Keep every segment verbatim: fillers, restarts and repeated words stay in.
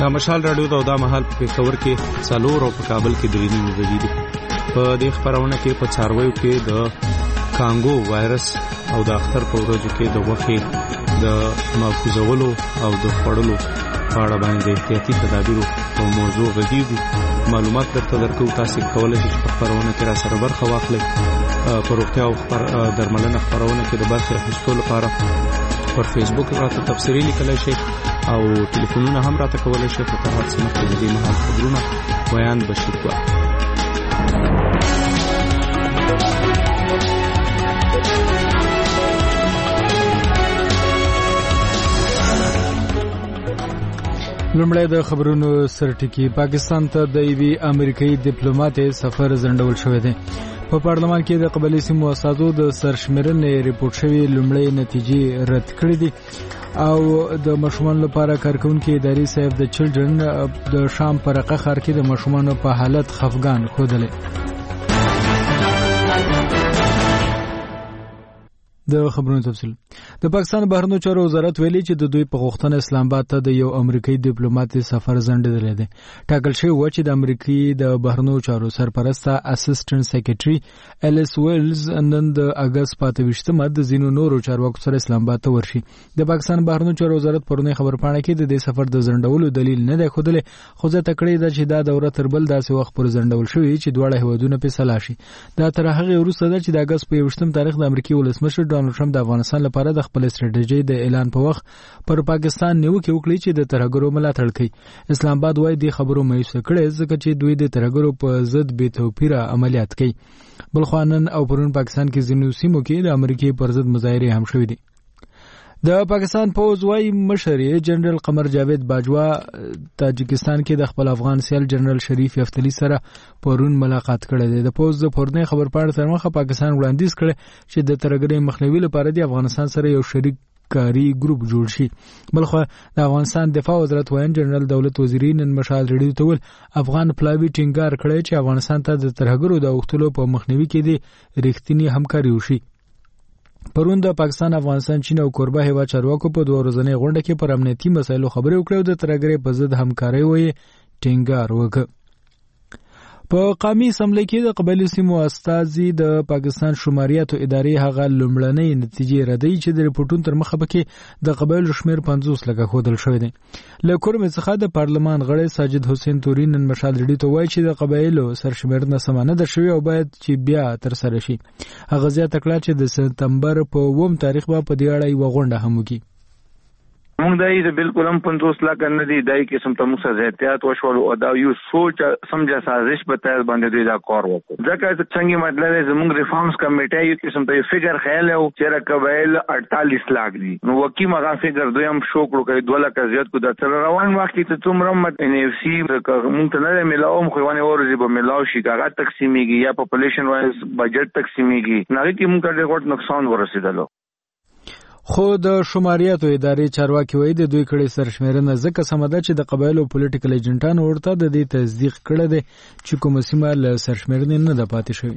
دا مشال رادیو ته دا مهال په پېښور کې څلور او په کابل کې درې نیمې بجې دي. په دې خبرونه کې په څارویو کې د کانګو وایرس او د اختر په ورځو کې د غوښې د محفوظولو او د خوړلو په اړه باندې احتیاطي تدابیرو او موضوع غږیږي. معلومات درته درکو. تاسو کولای شئ په خبرونه کې را سره برخه واخلئ. په روغتیا او درملنه خبرونه کې د برخه اخیستلو لپاره پر فیسبوک راته تفسیری لیکلای شئ او ټلیفونونه هم راته کولای شئ. په هر څه کې د دې مهال خبرونه بیان بشي کوه. لومړی د خبرونو سرټکی. پاکستان ته د یوې امریکایي ډیپلوماټ سفر ځنډول شوی دی. په پارلمان کې د قبایلي سیمو اساسو د سرشمېرنې ریپورت شوی لومړی نتیجې رد کړې دي او د ماشومان لپاره کارکونکو ادارې صاحب د چلډرن د شام پر رقه خار کې د ماشومان په حالت خفګان خوده. د خبرونو تفصیل. د پاکستان بهرنیو چارو وزارت ویلي چې د دوی په غوښتنه اسلام آباد ته د یو امریکایي ډیپلوماټ سفر ځنډېدلی دی. ټاکل شوی و چې د امریکای د بهرنیو چارو سرپرسته اسسټنټ سیکریټري الیس ویلز نن د اگست په اته ویشتمه د ځینو نورو چارواکو سره اسلام آباد ته ورشي. د پاکستان بهرنیو چارو وزارت پرونی خبرپاڼه کې د دې سفر د ځنډولو دلیل نه دی ښودلی، خو زه تکړه ده چې دا دوره تر بل داسې وخت پر ځنډول شوی چې دواړه هیوادونه په سلا شي. دا تر هغه وروسته ده چې د اگست په یوویشتم تاریخ د امریکای ولسمشر ډانلډ ټرمپ د افغانستان لپاره د خپل استراتیژي د اعلان په وخت پر پاکستان نیوکه وکړي چې د ترهګرو ملاتړ کوي. اسلام آباد وايي د خبرو مایوس کړي ځکه چې دوی د ترهګرو په ضد بې توپیره عملیات کوي. بلخوانن او پرون پاکستان کې ځینو سیمو کې د امریکای پر ضد مظاهره هم شوې دي. د پاکستان پوز وايي مشر جنرال قمر جاوید باجوا تاجکستان کې د خپل افغان سیال جنرال شریف یفتلی سره پرون ملاقات کړی دی. د پوز د پورنۍ خبرپاڼې تر مخه پاکستان وړاندیز کړی چې د ترهګرۍ مخنیوي لپاره د افغانستان سره یو شریک کاری ګروپ جوړ شي. بلخو د افغانستان دفاع وزارت وایي جنرال دولت وزیری نن مشال ریډیو ته ویل افغان پلاوی ټینګار کړی چې افغانستان ته د ترهګرو د اوښتلو په مخنیوي کې د رښتینی همکاري وشي. پرون د پاکستان، افغانستان، چین او کوربه هیواد چارواکو په دوه ورځنۍ غونډه کې پر امنیتي مسایلو خبرې وکړې او د ترهګرۍ په ضد همکارۍ وایي ټینګار وکړ. په قومي اسمبلی کې د قبایلي سیمو استازي د پاکستان شماریاتو ادارې هغه لومړنۍ نتیجې ردوي چې د ریپورتونو تر مخه پکې د قبایلو شمیر پنځوس لکه ښودل شوی دی. له کورم څخه د پارلمان غړی ساجد حسین تورین نن مشال ریډیو ته وایي چې د قبایلو سرشمېرنه سمه نه ده شوې او باید چې بیا ترسره شي. هغه زیاته کړه چې د سپتمبر په اووم تاریخ به په دې اړه یوه غونډه هم وکړي. موږ دای د بالکل هم پنځوس لکه نه دی دای قسم ته موږ سره احتیاط وشول او دا یو سوچ سمجا سازش په تاسو باندې دوی دا کار وکړ. ځکه چې څنګه مطلب زموږ ریفارمز کمیټه یو قسم ته فګر خیال او چې راکویل اړتالیس لک دی نو وکی مغه فګر دوی هم شو کړو کوي دوه لک زیات کو د تر روان وخت ته څومره مت ان اف سی موږ ته نه ملاو خو ونه ورځي به ملاو شي کاغه تقسیمیږي یا پاپولیشن وایز بجټ تقسیمیږي نه کې موږ ته ډېر نقصان ورسېدلو. خو د شماریاتو ادارې چارواکي وایي د دوی کړي سرشمېرنه ځکه سمه ده چې د قبایلو پولیټیکل ایجنټانو ورته د دې تصدیق کړی دی چې کومه سیمه له سرشمېرنې نه ده پاتې شوې.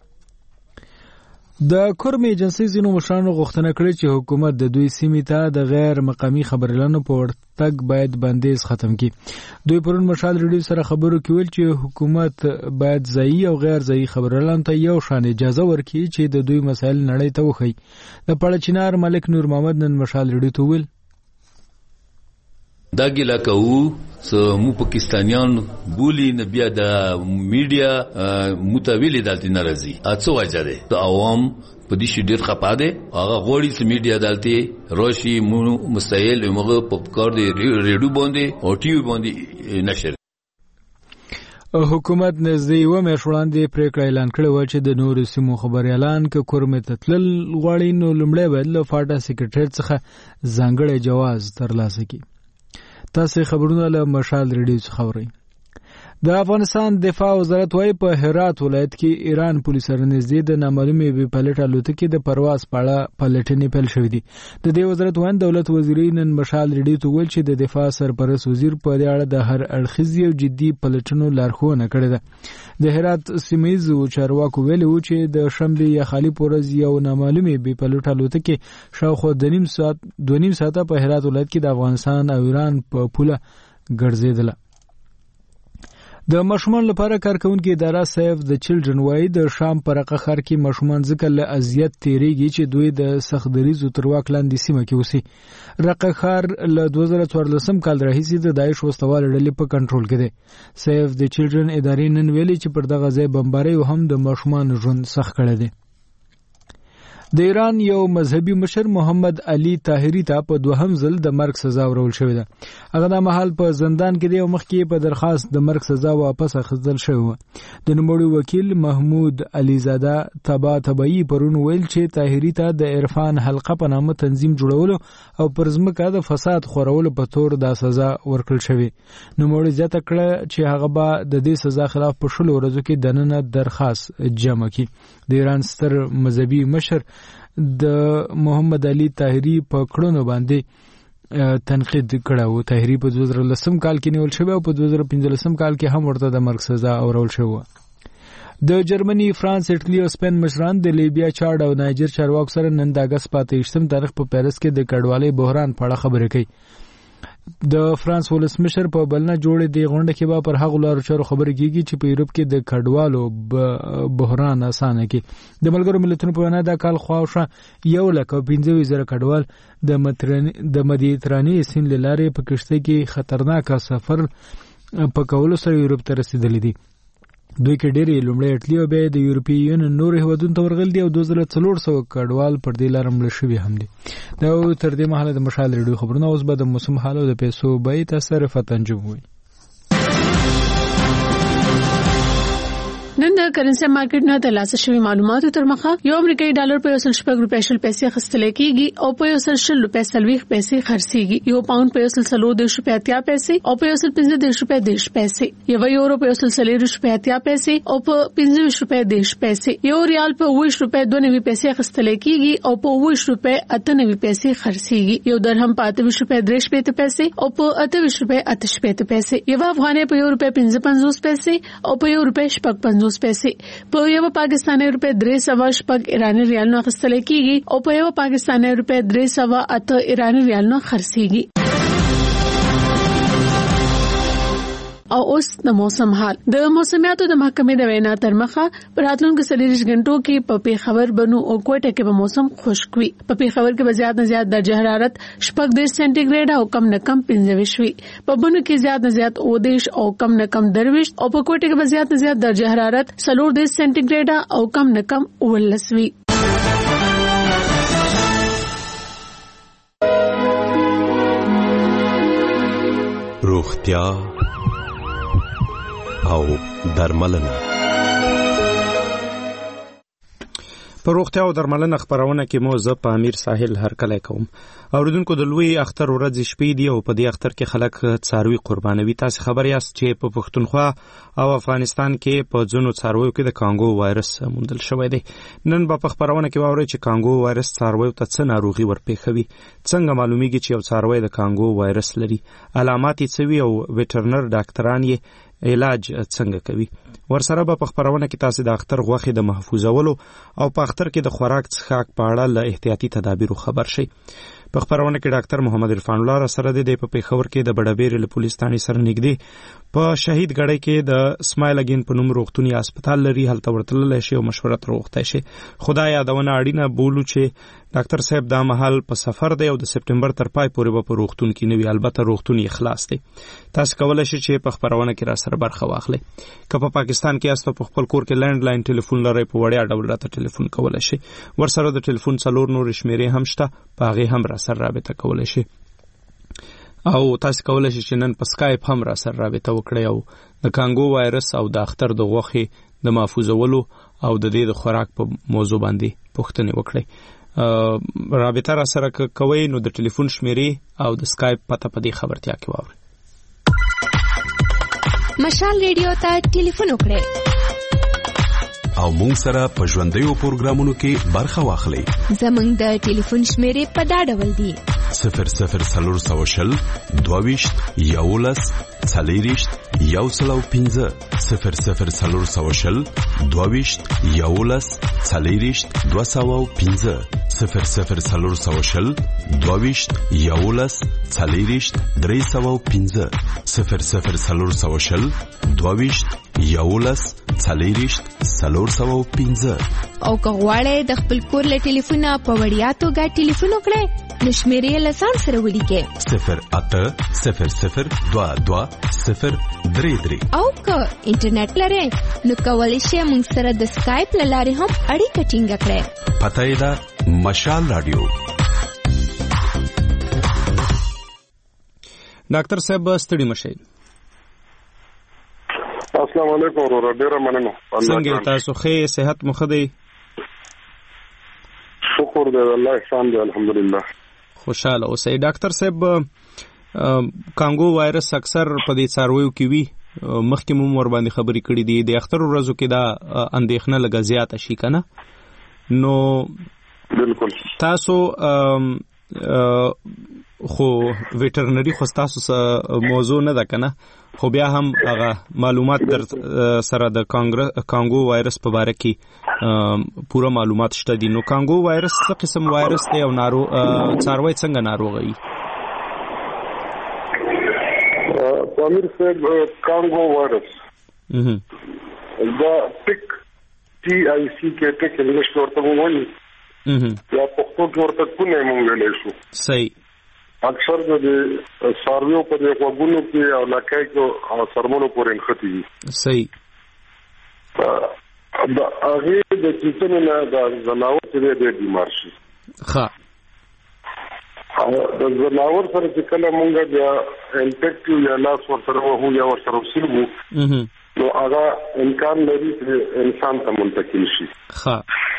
د کورم ایجنسی ځینو مشرانو غوښتنه کړې چې حکومت د دوی سیمې ته د غیر مقامي خبرلانو په ورتګ باید بندیز ختم کړي. دوی پرون مشال ریډیو سره خبرو کې ویل چې حکومت باید ځایي او غیر ځایي خبرلانو ته یو شان اجازه ورکړي چې د دوی مسایل نړۍ ته وښیي. د پړچینار ملک نور محمد نن مشال ریډیو ته ویل دا ګیله کوو سو مو پاکستانیان بولی نه بیا د میډیا متویل دالتي ناراضي اڅو وجه ده د عوام په دې شي ډیر خپه ده هغه غوړي چې میډیا دالتي روشي مو مستایل موږ په کار دی ریډیو باندې او ټي وي باندې نشر. حکومت نږدې و مې وړاندې پریکړه اعلان کړې و چې د نورو سیمو خبري اعلان ک کورمه تتل غواړي نو لمړی باید له فاټا سیکریټریټ څخه ځانګړی جواز ترلاسه کړي. تاسو خبرونه له مشال ریډیو څخه اورئ. د افغانستان دفاع وزارت وايي په هرات ولایت کې ایران پولیس سره نږدې د نامعلومې بې پایلټ الوتکې د پرواز په اړه پلټنې پیل شوې دي. د دې وزارت وایي دولت وزیر نن مشال ریډیو ته ویل چې د دفاع سرپرست وزیر په دې اړه د هر اړخیزې او جدي پلټنو لارښوونه کړې ده. د هرات سیمه ییزو چارواکو ویلي و چې د شنبه یا خالی پورز یو نامعلومې بې پایلټ الوتکې شاوخوا د نیم ساعت دوه نیم ساعته په هرات ولایت کې د افغانستان او ایران په پوله ګرځیدله. د ماشومان لپاره کارکونکو اداره سیف د چلډرن وای د شام په رقه خر کې ماشومان ځکه له اذیت تیریږي چې دوی د سخت دریزو تر واک لاندې سیمه کې اوسي. رقه خر له دوه زره څوارلسم کال راهیسې د داعش وسوال ډلې په کنټرول کې دی. سیف د چلډرن ادارې نن ویلي چې پر دغه ځای بمباري هم د ماشومان ژوند سخت کړی دی. د ایران یو مذهبي مشر محمد علي طاهري ته په دوهم ځل د مرګ سزا ورکول شوې ده. هغه د مهال په زندان کې دی او مخکې په درخواست د مرګ سزا واپس اخیستل شوی و. د نوموړي وکیل محمود عليزاده تبا تبعی پرون ویل چې طاهري ته د عرفان حلقه په نامه تنظیم جوړولو او پر ځمکه د فساد خورولو په تور د سزا ورکړل شوی. نوموړي زیاته کړه چې هغه به د دې سزا خلاف په شلو ورځو کې دننه درخواست جمع کړي. د ایران ستر مذهبي مشر د محمد علي طاهري په کړنو باندې تنقید کړو. طاهري په دوه زره لسم کال کې نیول شوی او په دوه زره پنځلسم کال کې هم ورته د مرګ سزا اورول شوی. د جرمني، فرانس، ایټالي او سپین مشران د لیبیا، چاډ او نایجر چارواکو سره نن د اگست په اتهشتم تاریخ په پیرس کې د کډوالۍ بحران په اړه خبرې کوي. د فرانس ولسمشر په بلنه جوړې دی غونډه کې به پر هغه لارو چارو خبرې کیږي چې په یورپ کې د کډوالو بحران اسانه کی. د ملګرو ملتونو په وینا د کال خواوشه یو لک او پنځه زره کډوال د د مدیترانې سیند لارې په کشته کې خطرناک سفر په کولو سره یورپ ته رسیدلي دي. دوی کې ډېری لومړی ایټالي او بیا د یورپي یونین نور هیوادونو ته ورغلي دي او دوه زره څلور سوه کډوال پر دې لاره مړه شوي هم دي. دا تر دې مهاله د مشال ریډیو خبرونه. اوس به د موسم حال او د پیسو بیې تاسو فتنجم وي. نن د کرنسي مارکیټ نه ترلاسه شوی معلوماتو تر مخه یو امریکایي ډالر په یو سل شپږ روپۍ شل پیسې اخیستل کېږي او په یو سل شل روپۍ څلوېښت پیسې خرڅېږي. یو پاوند په یو سل څلور دېرش روپۍ اتیا پیسې او په یو سل پنځه دېرش روپۍ دېرش پیسې. یو یورو په یو سل څلېرویشت روپۍ اتیا پیسې او په پنځه ویشت روپۍ دېرش پیسې. یو ریال په اوه ویشت روپۍ دوه نوي پیسې اخیستل کېږي او په اوه ویشت روپۍ اته نوي پیسې خرڅېږي. یو درهم په اته ویشت روپۍ درې شپېته پیسې او په اته ویشت روپۍ اته شپېته پیسې. یو افغانۍ په یو روپۍ پنځه پنځوس پیسې او په یو روپۍ شپږ پنځوس پیسې. په یو پاکستاني روپۍ درې سوه شپږ ایراني ریالونه اخیستل کېږي او په یو پاکستاني روپۍ درې سوه اته ایراني ریالونه خرڅېږي. او اوس د موسم حال. د موسمیاتو د محکمې د وینا تر مخه په راتلونکو څلوېښت غنټو کې په پیښور، بنو او کوټه کې به موسم خشک وي. په پیښور کې به زیات نه زیات درجه حرارت شپږ دېرش سانتي ګریډ او کم نه کم پنځه ویشت وي. په بنو کې زیات نه زیات اووه دېرش او کم نه کم درویشت او په کوټه کې به زیات نه زیات درجه حرارت څلور دېرش سانتي ګریډ او کم نه کم اوولس وي. روغتیا او درملنه. په روغتیا او درملنه خبرونه کې مو زه په امیر ساحل هرکلی کوم. اوریدونکو د لوی اختر ورځ شپې دی او په دې اختر کې خلک څاروي قربانوي. تاسو خبر یاست چې په پښتونخوا او افغانستان کې په ځینو څارویو کې د کانګو وایرس موندل شوی دی. نن به په خبرونه کې واورئ چې کانګو وایرس څارویو ته څه ناروغي ورپېښوي، څنګه معلومیږي چې یو څاروی د کانګو وایرس لري، علامات یې څه وي او ویټرنر ډاکټران یې علاج څنګه کوي. ورسره به په خبرونه کې تاسو د اختر غوښې د محفوظولو او په اختر کې د خوراک څښاک په اړه له احتیاطي تدابیرو خبر شي. په خبرونه کې ډاکټر محمد عرفان الله سره د په پیښور کې د بډابېر له پولیس ثاني سره نږدې په شهید غړی کې د اسماعیل اگین په نوم روغتونی هسپتال لري، هلته ورتللی شي او مشوره تر وخته شي. خدای یادونه اړینه بولو چې ډاکټر صاحب دا مهال په سفر دی او د سپټمبر تر پای پورې به په روغتون کې نوي، البته روغتون یې خلاص دی. تاسو کولای شئ چې په خبرونه کې را سره برخه واخلئ. که په پاکستان کې یاست په خپل کور کې لینډ لاین ټلیفون لرئ، په وړیا ډول راته ټلیفون کولای شئ. ورسره د ټلیفون څلور نور شمیرې هم شته، په هغې هم را سره رابطه کولای شئ. او تاسو کولای شئ چې نن په سکایپ هم را سره رابطه وکړئ او د کانګو وایرس او د اختر د غوښې د محفوظولو او د دې د خوراک په موضوع باندې پوښتنې وکړئ. رابطه را سره کوئ نو د ټلیفون شمیرې او د سکایپ پته په دې خبرتیا کې واورئ. مشال ریډیو ته ټلیفون وکړئ او مونږ سره په ژوندیو پروګرامونو کې برخه واخلئ. زمونږ د ټلیفون شمیرې په دا ډول دي: صفر صفر څلور سوه شل دوه ویشت یولس څلېرویشت یو سل او پنځه صفر صفر څلور سوه شل دوه ویشت یولس څلېرویشت دوه سوه او پنځه صفر صفر څلور سوه شل دوه ویشت یولس څلېرویشت درې سوه او پنځه صفر صفر څلور سوه شل دوه ویشت یولس څلېرویشت څلور سوه او پنځه. او که غواړئ د خپل کور له ټلیفونه په وړیا توګه ټلیفون وکړئ نو شمیرې له ځان سره ولیکئ صفر اته صفر صفر دوه دوه صفر درې درې. او که انټرنیټ لرئ نو کولی شئ موږ سره د سکایپ له لارې هم اړیکه ټینګه کړئ. پته یې ده مشال رادیو. ډاکټر صاحب ستړي مشئ. السلام علیکم ورور ډیر مننه. څنګه تاسو ښه صحت مو ښه دی؟ شکر دی الله احسان دی الحمدلله. خوشاله اوسئ. ډاکټر صاحب کانګو وایرس اکثر په دې څارویو کې وي مخکې مو ور باندې خبرې کړې دي د اختر ورځو کې دا اندېښنه لږه زیاته شي کنه نو بالکل تاسو خو ویټرنری خو تاسو موضوع نه ده کنه خو بیا هم هغه معلومات در سره د کانګو وایرس په اړه کې پوره معلومات شته دي. نو کانګو وایرس څه قسم وایرس دی او نارو څاروي څنګه ناروغي؟ امیر صاحب کانګو وایرس دا ټیک ټي آی سی کې ټیک انګلیش ورته وایي یا پښتو کې ورته کونه مونږ ویلې شو. صحیح. اکثر د سارویو په دې وګونو کې او لکه کې او سرمونو پورې نختی دي. صحیح. دا هغه د چیتنه نه د زناور چې دې بیمار شي. ښه. د زناور سره چې کله مونږ بیا انفیکټیو یا لاس ورسره وو یا ورسره وسیلو نو هغه امکان لري چې انسان ته منتقل شي. ښه.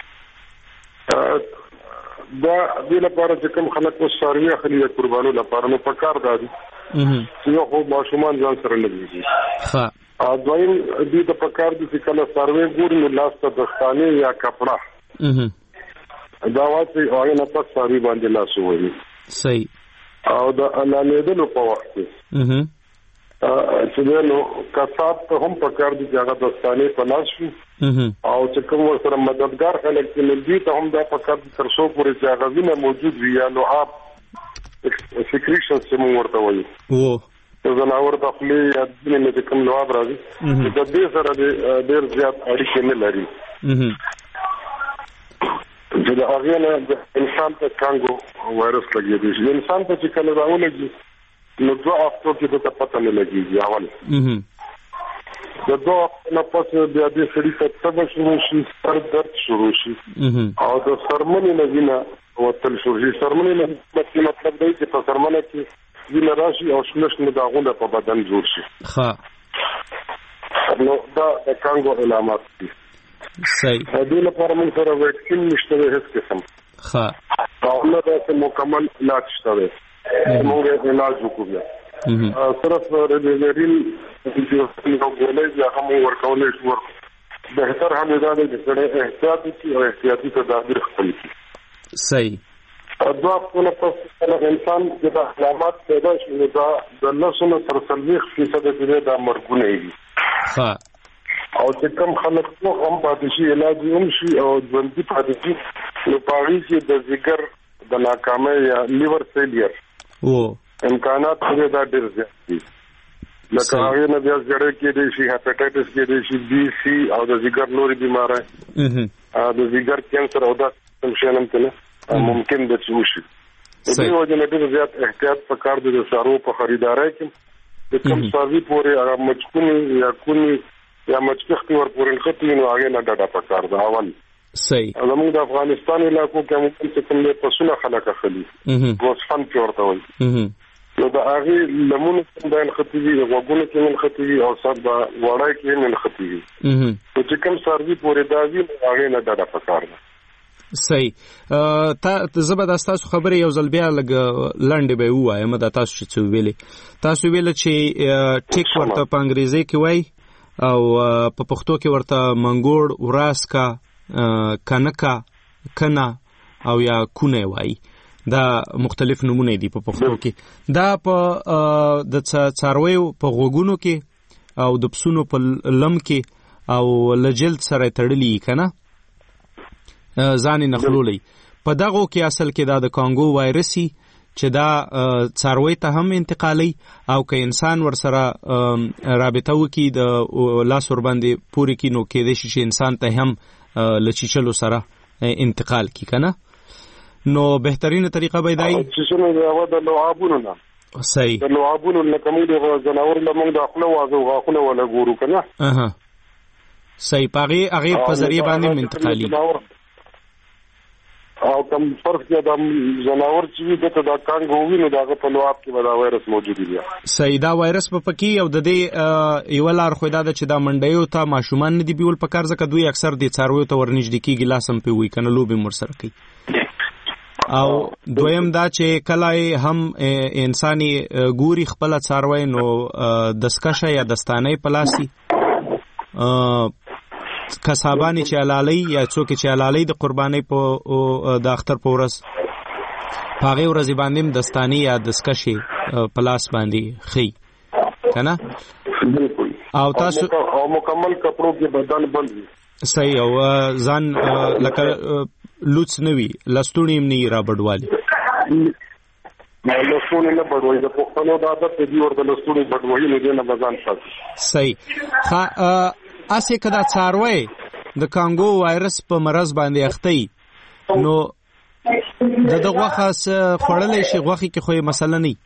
دا د لپاره چې کوم خلک په ساروی اخلي د قربانو لپاره نو پکار دادي چې یو خو ماشومان ځان سره لګي. ها ا دویم دې د پکار دي چې کله ساروی ګور نو لاس ته دستانه یا کپڑا دا واځي او نه پس ساروی باندې لاس وایي. صحیح. او دا الامیدلو په وخت کې چې نو کثاب ته هم پکار دي چې هغه دستانه په لاس شي او چې کوم سره مددگار خلک چې ندي ته هم دا پکار دي تر څو پورې چې هغه وینه موجود وي یا نو اپ سیکریشن چې موږ ورته وایو او د زناور د خپل یا د دې کوم لواب راځي د دې سره ډېر زیات اړیکې نه لري چې دا هغه نه د انسان ته کانګو وایرس لګي دي. انسان ته چې کله راولږي نو دوه هفتو کې د پته نه لګيږي اول د دوه نه پس بیا د سړي ته تبه شروع شي سر درد شروع شي او د سرمنې نه وینه وتل شروع شي. سرمنې نه مطلب دی چې په سرمنه کې وینه راشي او شلش نه داغونه په بدن جوړ شي. ښه. نو دا د کانګو علامات دي. صحیح. دې لپاره موږ سره ویکسین نشته هیڅ قسم. ښه. او نه د مکمل علاج شته موږ علاج وکړو. صرف ریډیویرین چې یو غولې یا هم ورکولې شو بهتر هم دا دی چې احتیاط وکړي او احتیاطي تدابیر خپل کړي. صحیح. دا په پس انسان چې د علامات پیدا شي دا د لسونو تر څلوېښت فیصد پورې دا مرګونه دي. ښه. او چې کوم خلک خو هم پاتې شي علاج هم شي او ژوندي پاتې شي نو پاړي چې د ذکر د ناکامۍ یا لیور فیلیر او امکانات پرې دا ډېر زیات دي. لکه هغه نه بیا زړه کې دي شي هپاتایټس کې دي شي بي سي او د ذکر نورې بیماری ا د ذکر کینسر او دا کوم شي نه ممکن د چوشي. د دې وجه نه ډېر زیات احتیاط پکار دي د سارو په خریدارۍ کې د کوم ساوي پورې هغه مچکونی یا کونی یا مچکختی ور پورې خطي نو هغه نه ډډه پکار ده اول. صحیح. زموږ د افغانستان علاقو کې موږ چې کوم له پسونه خلک اخلي ګوسفند کې ورته وایي نو دا هغه لمونه څنګه خطي دي وګونه کې من خطي دي او صد وړای کې من خطي دي نو چې کوم سروي پورې دا وی هغه نه ډډه پکار ده. صحیح. تا زبردست تاسو خبره یو ځل بیا لګ لاندې به وایم دا تاسو چې ویلې تاسو ویل چې ټیک ورته په انګریزي کې وای او په پښتو کې ورته منګوړ وراسکا کنکا کنا او یا کونه وای دا مختلف نمونه دي په پښتو کې. دا په د څارویو په غوګونو کې او د پسونو په لم کې او لجلد سره تړلي کنه ځان نخلولي. په دغه کې اصل کې دا د کانګو وایرسي چې دا څاروي ته هم انتقالي او که انسان ورسره رابطه وکي د لاس ور باندې پوری کې نو کې د شي انسان ته هم لچیچلو سره انتقال کی کنه. نو بهترینه طریقه به دی چې څنګه دا د لعابونو نه صحیح د لعابونو نه کوم د جناور له موږ د خپل وازو غاخونه ولا ګورو کنه اها صحیح پاغي هغه په ذریعہ باندې انتقالي او کوم فرق کې د جناور چې د د کانګو وینو دغه په لعاب کې دا وایرس موجود دی. صحیح دا وایرس په پکی او د دې یو لار خو دا چې دا منډیو ته ماشومان نه دی بیول په کار ځکه دوی اکثر د څارویو ته ورنږدې کیږي لاسم په وی کنه لوبي مر سره کوي. او دویم دا چې کله هم انساني ګوري خپل څاروي نو دسکشه یا دستانه پلاسي کسابانی چې علالي یا څوک چې علالي د قرباني په د اختر په ورځ پاغه ورځ باندې دستانی یا دسکشي پلاس باندې خي کنه بالکل او تاسو او مکمل کپړو کې بدن بند وي. صحیح او ځان لکه لوڅ نوي لستونی هم نه را بډوالي نو لستونی نه بډوي د پښتنو د عادت دی ورته لستونی بډوي نه دی نه بزان ساتي. صحیح ها اسې کدا څاروي د کانګو وایرس په مرز باندې اخته نو د دغه خاص خړلې شي غوخي کې خو مسله نه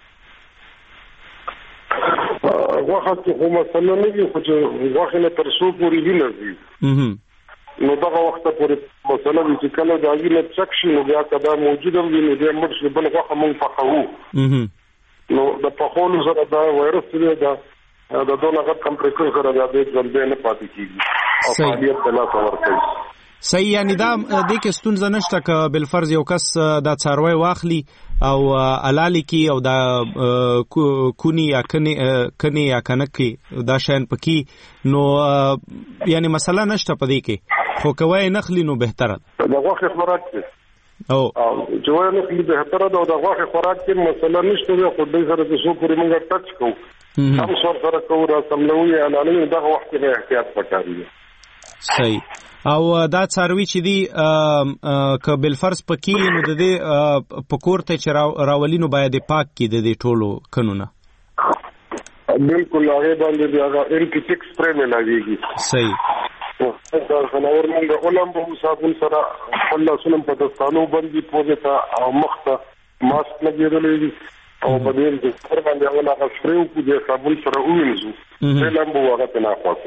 غوخه کې خو مسله نه وي خو چې غوخه نه تر څو پورې دی نه نو دغه وخت پورې مسله وي چې کله دا وینه چک شي نو بیا کدا موجوده وي نو د مرشد بل غوخه مونږ پخو نو د پخولو سره دا وایرس دی دا د دوه لغت کمپریسر سره د دې ځل نه پاتې کیږي او فعالیت بلا تور کوي. صحیح یعنی دا د کې ستونزه نشته ک بل فرض یو کس دا څاروي واخلي او علالي کی او دا کونی یا کني کني یا کنکی دا شین پکې نو یعنی مسله نشته پدې کې خو کوي نخلی نو بهتره دا غوښه خوراک دی او جو نه خلی بهتره دا د غوښه خوراک کې مسله نشته خو دې سره د څو پورې موږ ټچ کوو هم څور سره کوو را سملوي علالي دغه وخت کې احتیاط پکاري. صحیح او دا څاروي چې دی ک بل فرض پکې نو د دې پکورته چې راولینو باید پاک کې د دې ټولو قانونه بالکل هغه باندې هغه انټیک سپری نه لګيږي. صحیح دا خنور موږ علم په صابون سره الله سلام په دستانو باندې پوهه او مخته ماسک لګیدلې او په دې د سر باندې هغه هغه سپری او د صابون سره وینځو په لامبو هغه نه خواکو.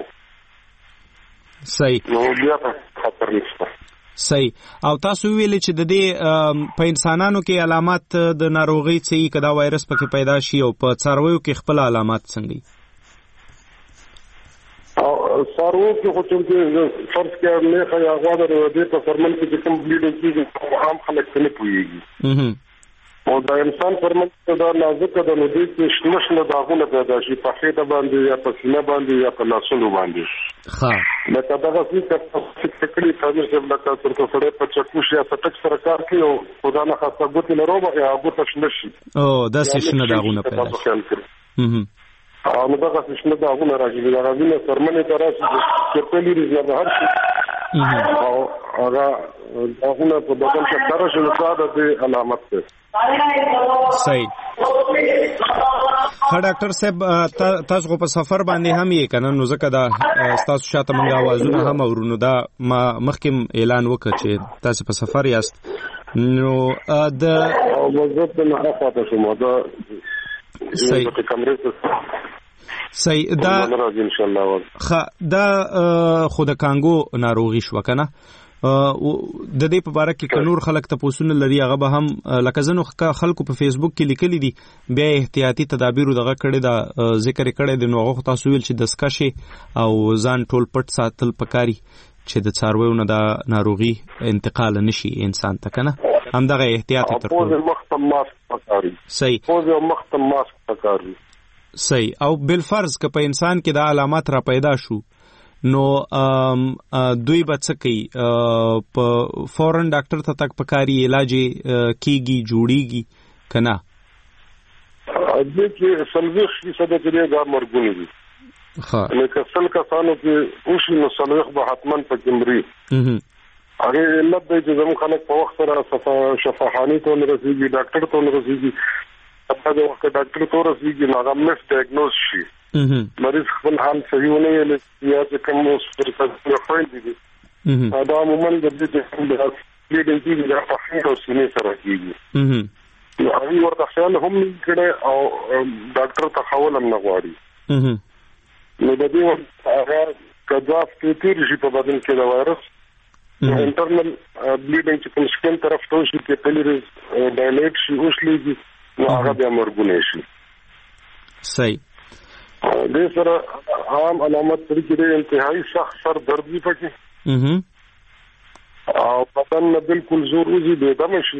صحیح نو بیا خطر نشته. صحیح او تاسو ویل چې د دې په انسانانو کې علامات د ناروغي څخه کدا وایرس پکې پیدا شي او په څارویو کې خپل علامات څنګه او څارویو کې خو چې فرض کې نه خیا غواړي د دې په فرمن کې کوم بلیډینګ کیږي عام خلک څه نه پوهیږي او د انسان فرمن دا نازک د نو دې کې شمشله داغونه پیدا شي په خېټه باندې یا په سینه باندې یا په لاسونو باندې ښه لکه دغه څه تکلیف حاضر چې لکه تر څو په چکوش یا پټک سره کار کوي او خدا نه خاصه ګوت نه روبه یا ګوت شنشي او دا شنه داغونه پیدا شي او نو دغه شنه داغونه راځي دا غوښنه فرمنه تراسي چې په لري نه هر شي او هغه داغونه په بدن کې درجه لپاره د علامت ده. صحیح ها ډاکټر صاحب تاسو په سفر باندې هم یې کنه نو ځکه دا تاسو شاته موږ आवाजونه هم اورونو دا ما مخکې اعلان وکړ چې تاسو په سفر یاست نو د او وظیفه نه افاته شوم دا صحیح صحیح دا ان شاء الله خ دا خود کانګو ناروغي شو کنه د دې په اړه کې کنور خلک ته پوښتنه لري هغه به هم لکه زنو خلکو په فیسبوک کې لیکلي دي بیا احتیاطي تدابیر دغه کړي دا ذکر کړي د نوغه تاسو ویل چې دسکشي او ځان ټول پټ ساتل پکاري چې د څارویو نه د ناروغي انتقال نشي انسان ته کنه هم دغه احتیاط تر ټولو مختم ماسک پکاري. صحیح ټولو مختم ماسک پکاري. صحیح او بل فرض ک په انسان کې د علامات را پیدا شو نو دوی به څه کوي په فورن ډاکټر ته تک پکاري علاج کیږي جوړیږي کنه دې کې سلويخ فیصد کې دا مرګونه دي ها نو کسل کسانو کې اوسې نو سلويخ به حتمان پکې مري هغه علت دی چې زموږ خلک په وخت سره شفاخاني ته رسیږي ډاکټر ته رسیږي په دا وخت ډاکټر ته رسیږي نو هغه مس ډایګنوز شي مریض خپل حال صحیح ونه ویل یا چې کوم اوس پر تاسو خوین دي دا عموما د دې چې د لیډنګ کې د فحص او سینې سره کیږي نو هغه ورته خیال هم کړي او ډاکټر ته حواله نه غواړي نو د دې هغه کذاف کې تیر شي په بدن کې د وایرس انټرنل بلیډنګ چې کوم سکن طرف ته شي کې پلیریز ډایلیټ شي اوسلېږي نو هغه د مرګونه شي صحیح دې سره عام علامات پرې کې انتهایی سخت سر درد وي پکې او بدن نه بالکل زور وزي بې دم شي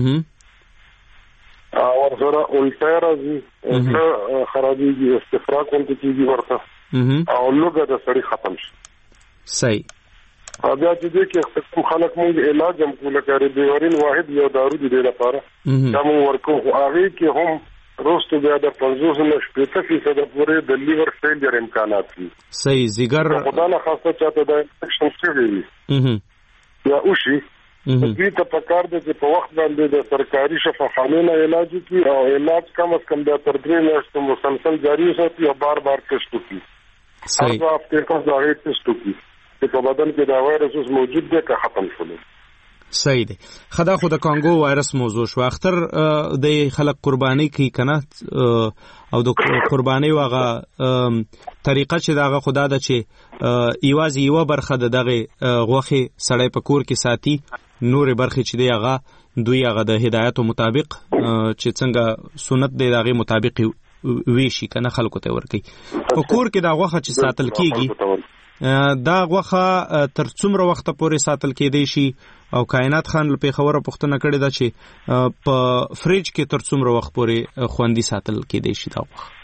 او ورسره الټا راځي او خرابېږي استفراغ کوونکی کېږي ورته او لوګه د سړي ختم شي صحیح بیا چې دې کې کوم خلک موږ علاج هم کوله کوي بیورین واحد یو دارو دی لپاره دا موږ ورکو هغه کې هم روستو بیا د پنځوس نه شپږ فیصد پورې د لیور فیلیر امکانات دي صحیح زیګر خدای نه خاصه چاته د انفیکشن شوی یا اوشي دې ته پکار دي چې په وخت باندې د سرکاري شفاخانو نه علاج کی او علاج کم از کم د تر درې میاشتو مسلسل جاری وساتي او بار بار ټیسټ وکړي صحیح هغه په کوم ځای ټیسټ وکړي چې په بدن کې دا وایرس موجود دی که ختم شول صحیح دی خدا خو د کانګو وایرس موضوع شو اختر د خلک قرباني کوي کنه او د قرباني واغه طریقه چې داغه خدا د چې ایوازي یو برخه دغه غوخه سړی په کور کې ساتي نور برخه چې دی هغه دوی هغه د هدایتو مطابق چې څنګه سنت دی دغه مطابق ویشي کنه خلکو ته ورکی په کور کې دا غوخه چې ساتل کیږي دا غوخه تر څومره وخت پورې ساتل کېدی شي او کائنات خان په خبره پښتنه کړی دا چې په فریج کې تر څومره وخت پورې خوندي ساتل کېدی شي دا غوخه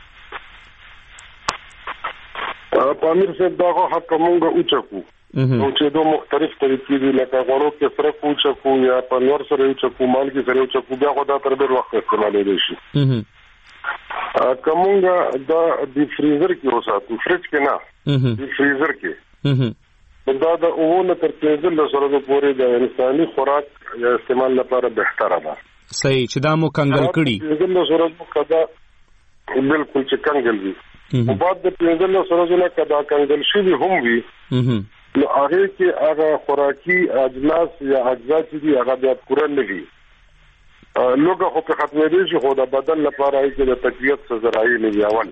په امیر صاحب دا غوخه کومه اوچکو او چې دوه مختلف طریقې دي لکه غوړو کې سره اوچکو یا په نور سره اوچکو مال کې سره اوچکو بیا خو دا تر ډېر وخت استعمالېږي شي کومه دا د فریزر کې وساتو فریج کې نه د فریزر کې دا د اوونه تر پنځه سره د پورې د انساني خوراک یا استعمال لپاره بهتره ده صحیح چې دا مو کنګل کړي پنځه سره کدا بالکل چې کنګل وي او بعد د پنځه سره نه کدا کنګل شي هم وي نو هغه کې هغه خوراکي اجناس یا اجزا چې هغه د پوره نه وي لوګه خو په ختمېږي چې خو د بدن لپاره یې د تقویت څخه ذرایع نه ویول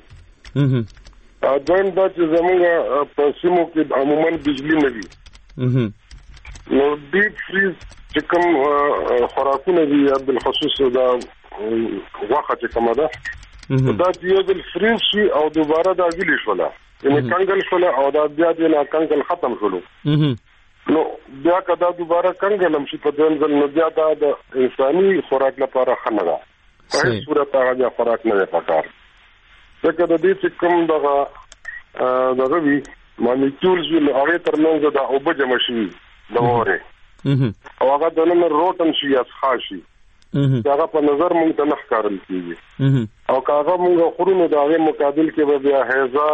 ا دویم دا چې زموږ په سیمو کې عموما بجلی نه وي نو ډیپ فریز چې کوم خوراکونه دي بل خصوص دا واخه چې کومه ده دا چې د فریز شي او دوباره دا غلی شولا یعنی کنګل شولا او دا بیا د نه کنګل ختم شولو نو بیا کدا دوباره کنګل هم شي په دنځل نو بیا دا د انساني خوراک لپاره خنه ده په هیڅ صورت هغه خوراک نه پکار ځکه د دې چې کوم دغه دغه وی مالیکولز ول هغه ترمنځ د اوبه جمع شي د وره او هغه د نن روټن شي یا خاصي هغه په نظر مونږ ته نه ښکارل کیږي او هغه مونږ خورونو د هغه مقابل کې بیا هزا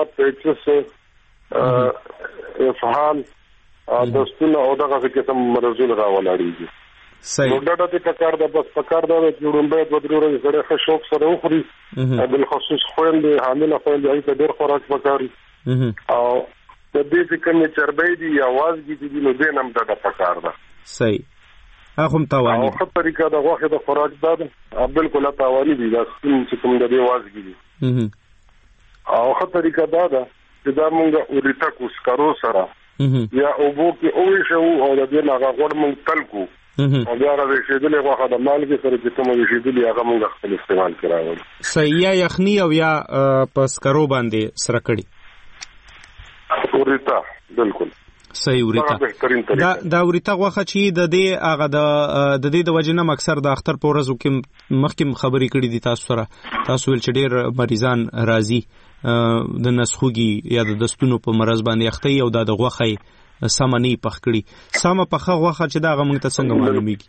پیچس افعال دستونه او دغه کې کوم مرزونه راولاړيږي صحیح نو دا د پکار د بس پکار د جوړمبه د ضروري سره خشوک سره وخوري بل خصوص خويندې حامله خويندې هغه ډېر خوراک پکاري او د دې چې کوم چربې دي یا وازګي دي نو دې نم د پکار ده صحیح هغه هم تاواني او خپل طریقه د غوښه د خوراک ده بالکل تاواني دي دا چې کوم د دې وازګي دي او خپل طریقه دا ده چې دا مونږه اوريتا کوس کارو سره یا او بو کې او شو او د دې هغه غوړ مونږ تلکو او بیا راځي چې دغه غوښه د مالګې سره چې کوم شي دي هغه مونږ خپل استعمال کراوه صحیح یا یخني او یا پس کرو باندې سره کړي اوريتا بالکل صحیح اوريتا دا دا اوريتا غوښه چې د دې هغه د د دې د وجنه مکسر د اختر په ورځو کې مخکې خبرې کړې دي تاسو سره تاسو ول چې ډېر مریضان راځي د نسخوږي یا د دستونو په مرز باندې اخته او د غوخه سمنی پخ کړي سم پخه غوخه چې دا غمنګ ته څنګه معلومیږي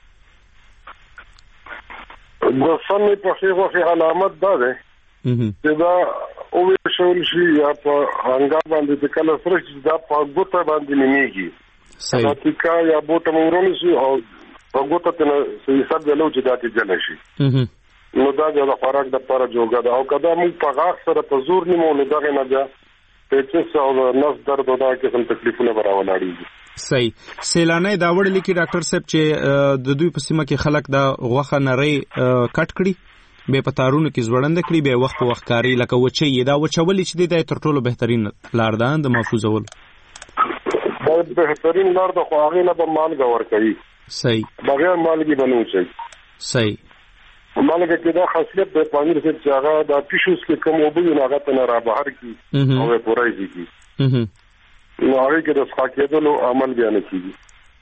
د سمې پخې غوخه علامت دا ده چې دا او شول شي یا په هنګا باندې د کله سره چې دا په ګوته باندې نیمیږي صحیح تیکا یا بوته مورونی شي او په ګوته ته حساب دی لو چې دا ته جن شي نو دا د خوراک د لپاره جوړه ده او کدا موږ په غاښ سره په زور نیمو نو دا نه بیا پېچس او نس درد او دا کې کوم تکلیفونه براولاړي صحیح سیلانه دا وړل کې ډاکټر صاحب چې د دوی په سیمه کې خلک دا غوخه نری کټ کړي به پتارونو کې زوړند کړي به وخت په وخت کاری لکه وچه یې دا وچولې چې د تر ټولو بهترین لار ده د محفوظول دا بهترین لار د خو هغه نه به مالګه ور کوي صحیح بغیر مالګي بنو شي صحیح مالګه کې دا خاصیت د پامیر چې هغه د ټیشوز کې کوم وبو نه هغه ته را بهر کی او پورای کی نو هغه کې د ښاکېدلو عمل بیان کیږي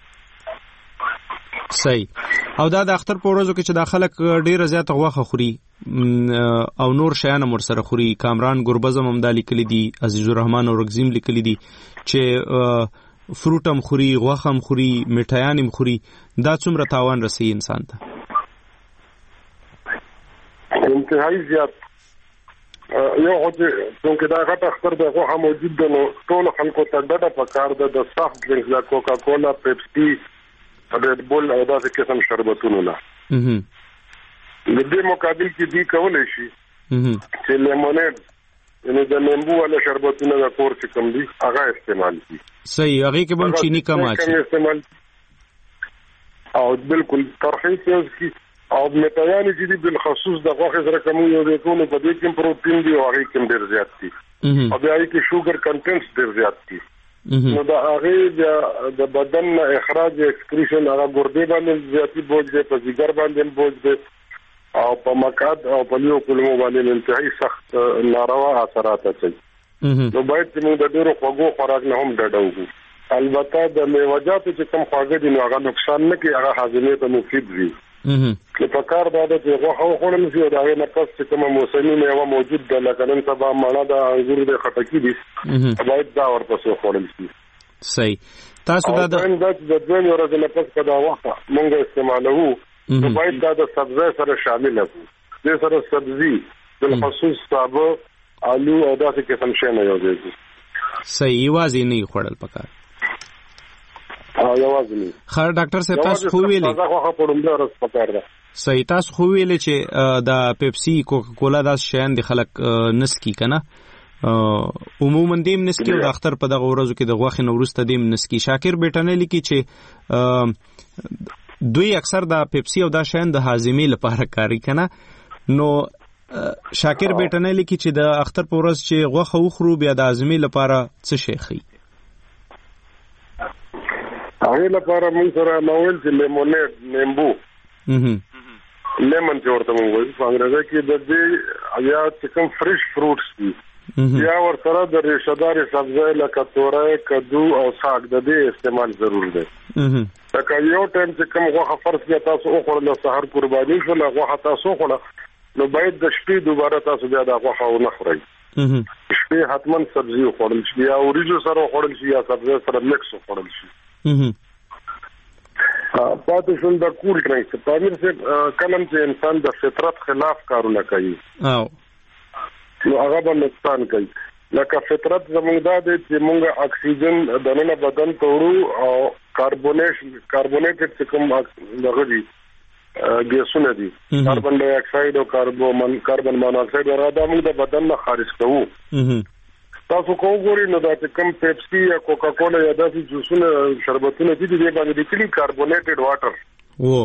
صحیح او دا د اختر په ورځو کې چې د خلک ډیره زیاته غوښه خوري او نور شیان مر سره خوري کامران ګوربزم هم د لیکلي دي عزیز الرحمن او رغزیم لیکلي دي چې فروټم خوري غوښه هم خوري میټایان هم خوري دا څومره تاوان رسي انسان ته انتهایی زیات یو هغه څنګه دا غټ اختر د غوښه موجود ده نو ټول خلکو ته ډډه پکار ده د سافت ډرینکس د کوکا کولا پیپسي ریډ بول او داسې قسم شربتونه نه د دې مقابل کې دی کولای شي چې لیمونید یعنی د لیمبو ولا شربتونه د کور چې کوم دي هغه استعمال کړي صحیح هغه کې هم چینی کم اچي استعمال او بالکل ترخیص کی او میټایان چې دي بل خصوص د غوښه سره کوم یو د ټول په دې کې پروتین دی او هغه کې ډیر زیات دي او بیا کې شوګر کنټنټس ډیر زیات دي نو دا هغه د بدن اخراج ایکسکریشن هغه ګردې باندې زیاتی بوج دی په ځګر باندې بوج دی او په مقعد او په لیو کولمو باندې انتهایی سخت ناروا اثرات اچي نو باید چې موږ د ډیرو خوږو خوراک نه هم ډډه وکړو البته د میوه‌جاتو چې کوم خواږه دي نو هغه نقصان نه کوي هغه هاضمې ته مفید وي که په کار دا د غوښه خوړل شي دا نه پس چې کوم موسمي میوه موجود ده لکه نن سبا مڼه د انګور د خټکی دي باید دا ورپسې خوړل شي صحیح تاسو دا د د دوه ورځې نه پس دا غوښه مونږ استعمالوو نو باید دا د سبزی سره شامل کړو د سره سبزی بل خصوص سابه آلو او داسې قسم شی نه یو ځای صحیح واځي نه خوړل پکار او یوازې خیر ډاکټر صاحب تاسو خو ویلې دا خو په دومره رس پکار ده صحیح تاسو خو ویلې چې دا پیپسي کوکا کولا دا شیان دي خلک نسکی کنه عموما دیم نسکی او د اختر په دغه ورځو کې د غوښې نورسته دیم نسکی شاکر بیٹنه لیکي چې دوی اکثر دا پیپسي او دا شیان د هاضمې لپاره کاری کنه نو شاکر بیٹنه لیکي چې د اختر په ورځ چې غوښه وخورو بیا د هاضمې لپاره څه شي خي هغه لپاره موږ سره نوول چې لیمونید لیمبو لیمون چې ورته موږ وایو په انګریزي کې د دې یا چې کوم فریش فروټس دي یا ورته د ریشهدار سبزی لکه تورای کدو او ساګ د دې استعمال ضرور دی لکه یو ټایم چې کوم غوښه فرض کړه تاسو وخورل سحر قرباني شو له غوښه تاسو وخورل نو باید د شپې دوباره تاسو بیا د غوښه ونه خورئ شپې حتما سبزی وخورل شي یا اوریجو سره وخورل شي یا سبزی سره مکس وخورل شي پاتې شول د کول ډرینکس په امیر سے کلم چې انسان د فطرت خلاف کارونه کوي او نو هغه به نقصان کوي لکه فطرت زموږ دا دی چې موږ اکسیجن د نن بدن ته ورو او کاربونیشن کاربونیټډ چې کوم دغه دي ګیسونه دي کاربن ډای اکساید او کاربون کاربن مونوکساید راځي موږ د بدن نه خارج کوو تاسو کو ګوري نو دا چې کوم پیپسي یا کوکا کولا یا داسې جوسونه شربتونه دي دې باندې لیکلي کاربونیټډ واټر وو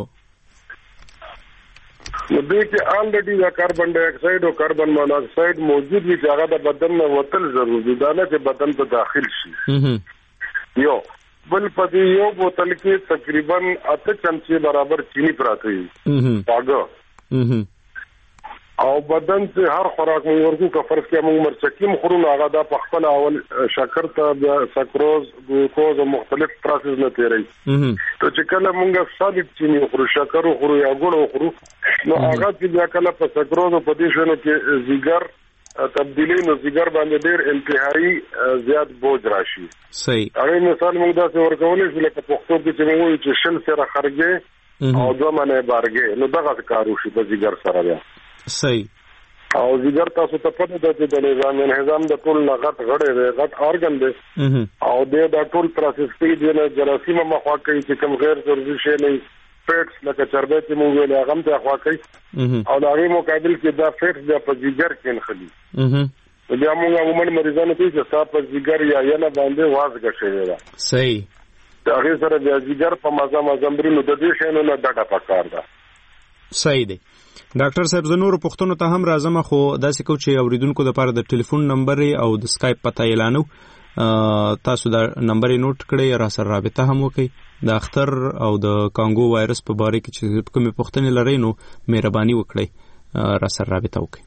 نو دې کې الریډي دا کاربن ډای اکساید او کاربن مونوکساید موجود وي چې هغه د بدن نه وتل ضروري دي دا نه چې بدن ته داخل شي یو بل په یو بوتل کې تقریبا اته چمچې برابر چینی پراته وي هغه او بدن ته هر خوراک موږ ورکو که فرض کړو موږ مرچکیم خورو هغه دا په خپل اول شکر ته د سکروز ګلوکوز او مختلف پروسس نه تیری ته چې کله موږ سالب چینی خورو شکر خورو یا ګل خورو نو هغه چې بیا کله په سکروز او په دې شنو کې زیګر تبدیلی نو ځګر باندې ډېر انتهایی زیات بوج راشي. صحیح. هغه مثال موږ داسې ورکولای شو لکه پښتو کې چې موږ چې شل سره خرګې او دوه منه بارګې نو دغه کار وشي په ځګر سره بیا. صحیح. او ځګر تاسو ته پته ده چې د نظام انهضام د ټول غټ غړې دی غټ ارګن دی او د ټول پروسس کې د جراثیم مخوا کوي چې کوم غیر ضروري شی نه فیټس لکه چربی چې موږ ویل هغه هم ته خوا کوي او د هغې مقابل کې دا فیټس بیا په ځګر کې نښلي. بیا موږ عموماً مریضانو ته چې ستا په ځګر یا ینه باندې وازګه شوې ده. صحیح. د هغې سره بیا ځګر په مزه مزه مري نو د دې شیانو نه ډډه پکار ده. صحیح دی. ډاکټر صاحب زه نورو پوښتنو ته هم راځم خو داسې کوم چې اوریدونکو دپاره د ټلیفون نمبر او د سکایپ پته اعلانو تاسو دا نمبر نوٹ کړئ را سره رابطه هم وکړئ د اختر او د کانګو وایرس په باره کې چې کومې پوښتنې لرئ نو مهرباني وکړئ را سره رابطه وکړئ.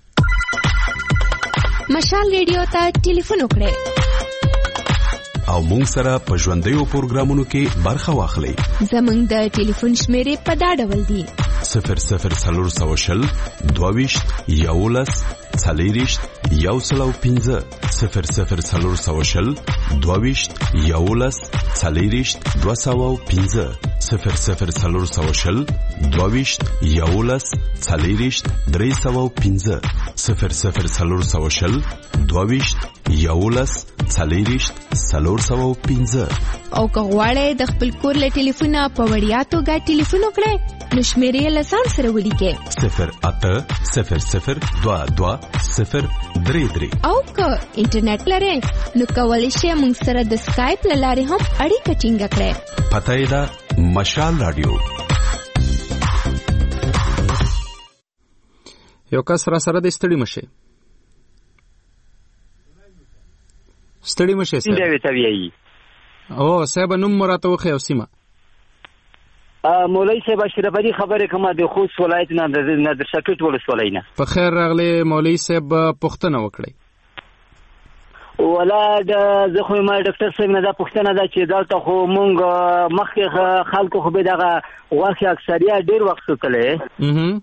مشال ریډیو ته ټلیفون وکړئ او مونږ سره په ژوندیو پروګرامونو کې برخه واخلئ. زمونږ د ټلیفون شمیرې په دا ډول دي: صفر صفر څلور سوه شل دوهویشت یولس څلېرویشت یو سل او پنځه صفر صفر څلور سوه شل دوهویشت یولس څلېرویشت دوه سوه او پنځه صفر صفر څلور سوه شل دوهویشت یولس څلېرویشت درې سوه او پنځه صفر صفر څلور سوه شل دوهویشت یولس څلېرویشت څلور سوه او پنځه. او که غواړئ د خپل کور له ټلیفونه په وړیا توګه ټلیفون وکړئ نو شمیرې له ځان سره ولیکئ: صفر اته صفر صفر دوه دوه صفر درې درې. او که انټرنیټ لرئ نو کولی شئ موږ سره د سکایپ له لارې هم اړیکه ټینګه کړئ. پته یې ده مشال راډیو. یو کس را سره د ستړي مشه ستړي مشه سره دی وتویي. او صاحب نوم مراته وخی او سیمه. مولوی صاحب اشرف علي خبره کومه د خوست ولایت نه د شکټ ولسوالۍ نه. په خیر راغلی مولوی صاحب پوښتنه وکړئ. ولا د زه خو ما ډاکټر صاحب نه دا پوښتنه ده چې دلته خو مونږ مخکې خلکو خو به دغه غوښې اکثریت ډېر وخت سوتلی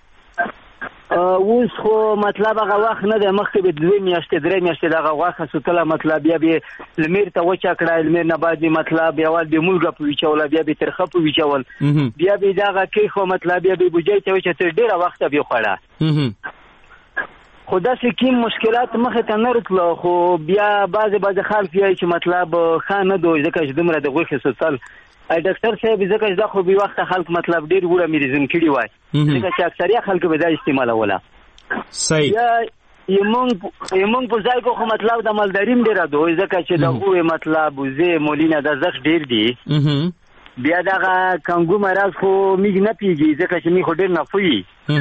اوس خو مطلب هغه وخت نه دی مخکې به دوې میاشتې درې میاشتې دغه غوښه سوتله مطلب بیا به لمر ته وچه کړه لمر نه بعد مطلب اول به مولګه په ویچوله بیا به ترخه په ویچول بیا به دغه کیخو مطلب بیا به بوجۍ ته وچه تر ډېره وخته به خوړه خو داسې کوم مشکلات مخې ته نه راتلو خو بیا بعضې بعضې خلک وایي چې مطلب ښه نه دی ځکه چې دومره د غوښې سوتل ډاکټر صاحب ځکه چې دا خو به وخت خلک مطلب ډیر وړه میریزم کړي وای ځکه چې اکثریت خلک به دا استعمالوله. صحیح. یا یمون یمون په ځای کو خو مطلب د مالداریم ډیر دوی ځکه چې دا خو مطلب زه مولینه د زخ ډیر دی بیا دا کانګو مرز خو میګ نه پیږي ځکه چې می خو ډیر نه پوي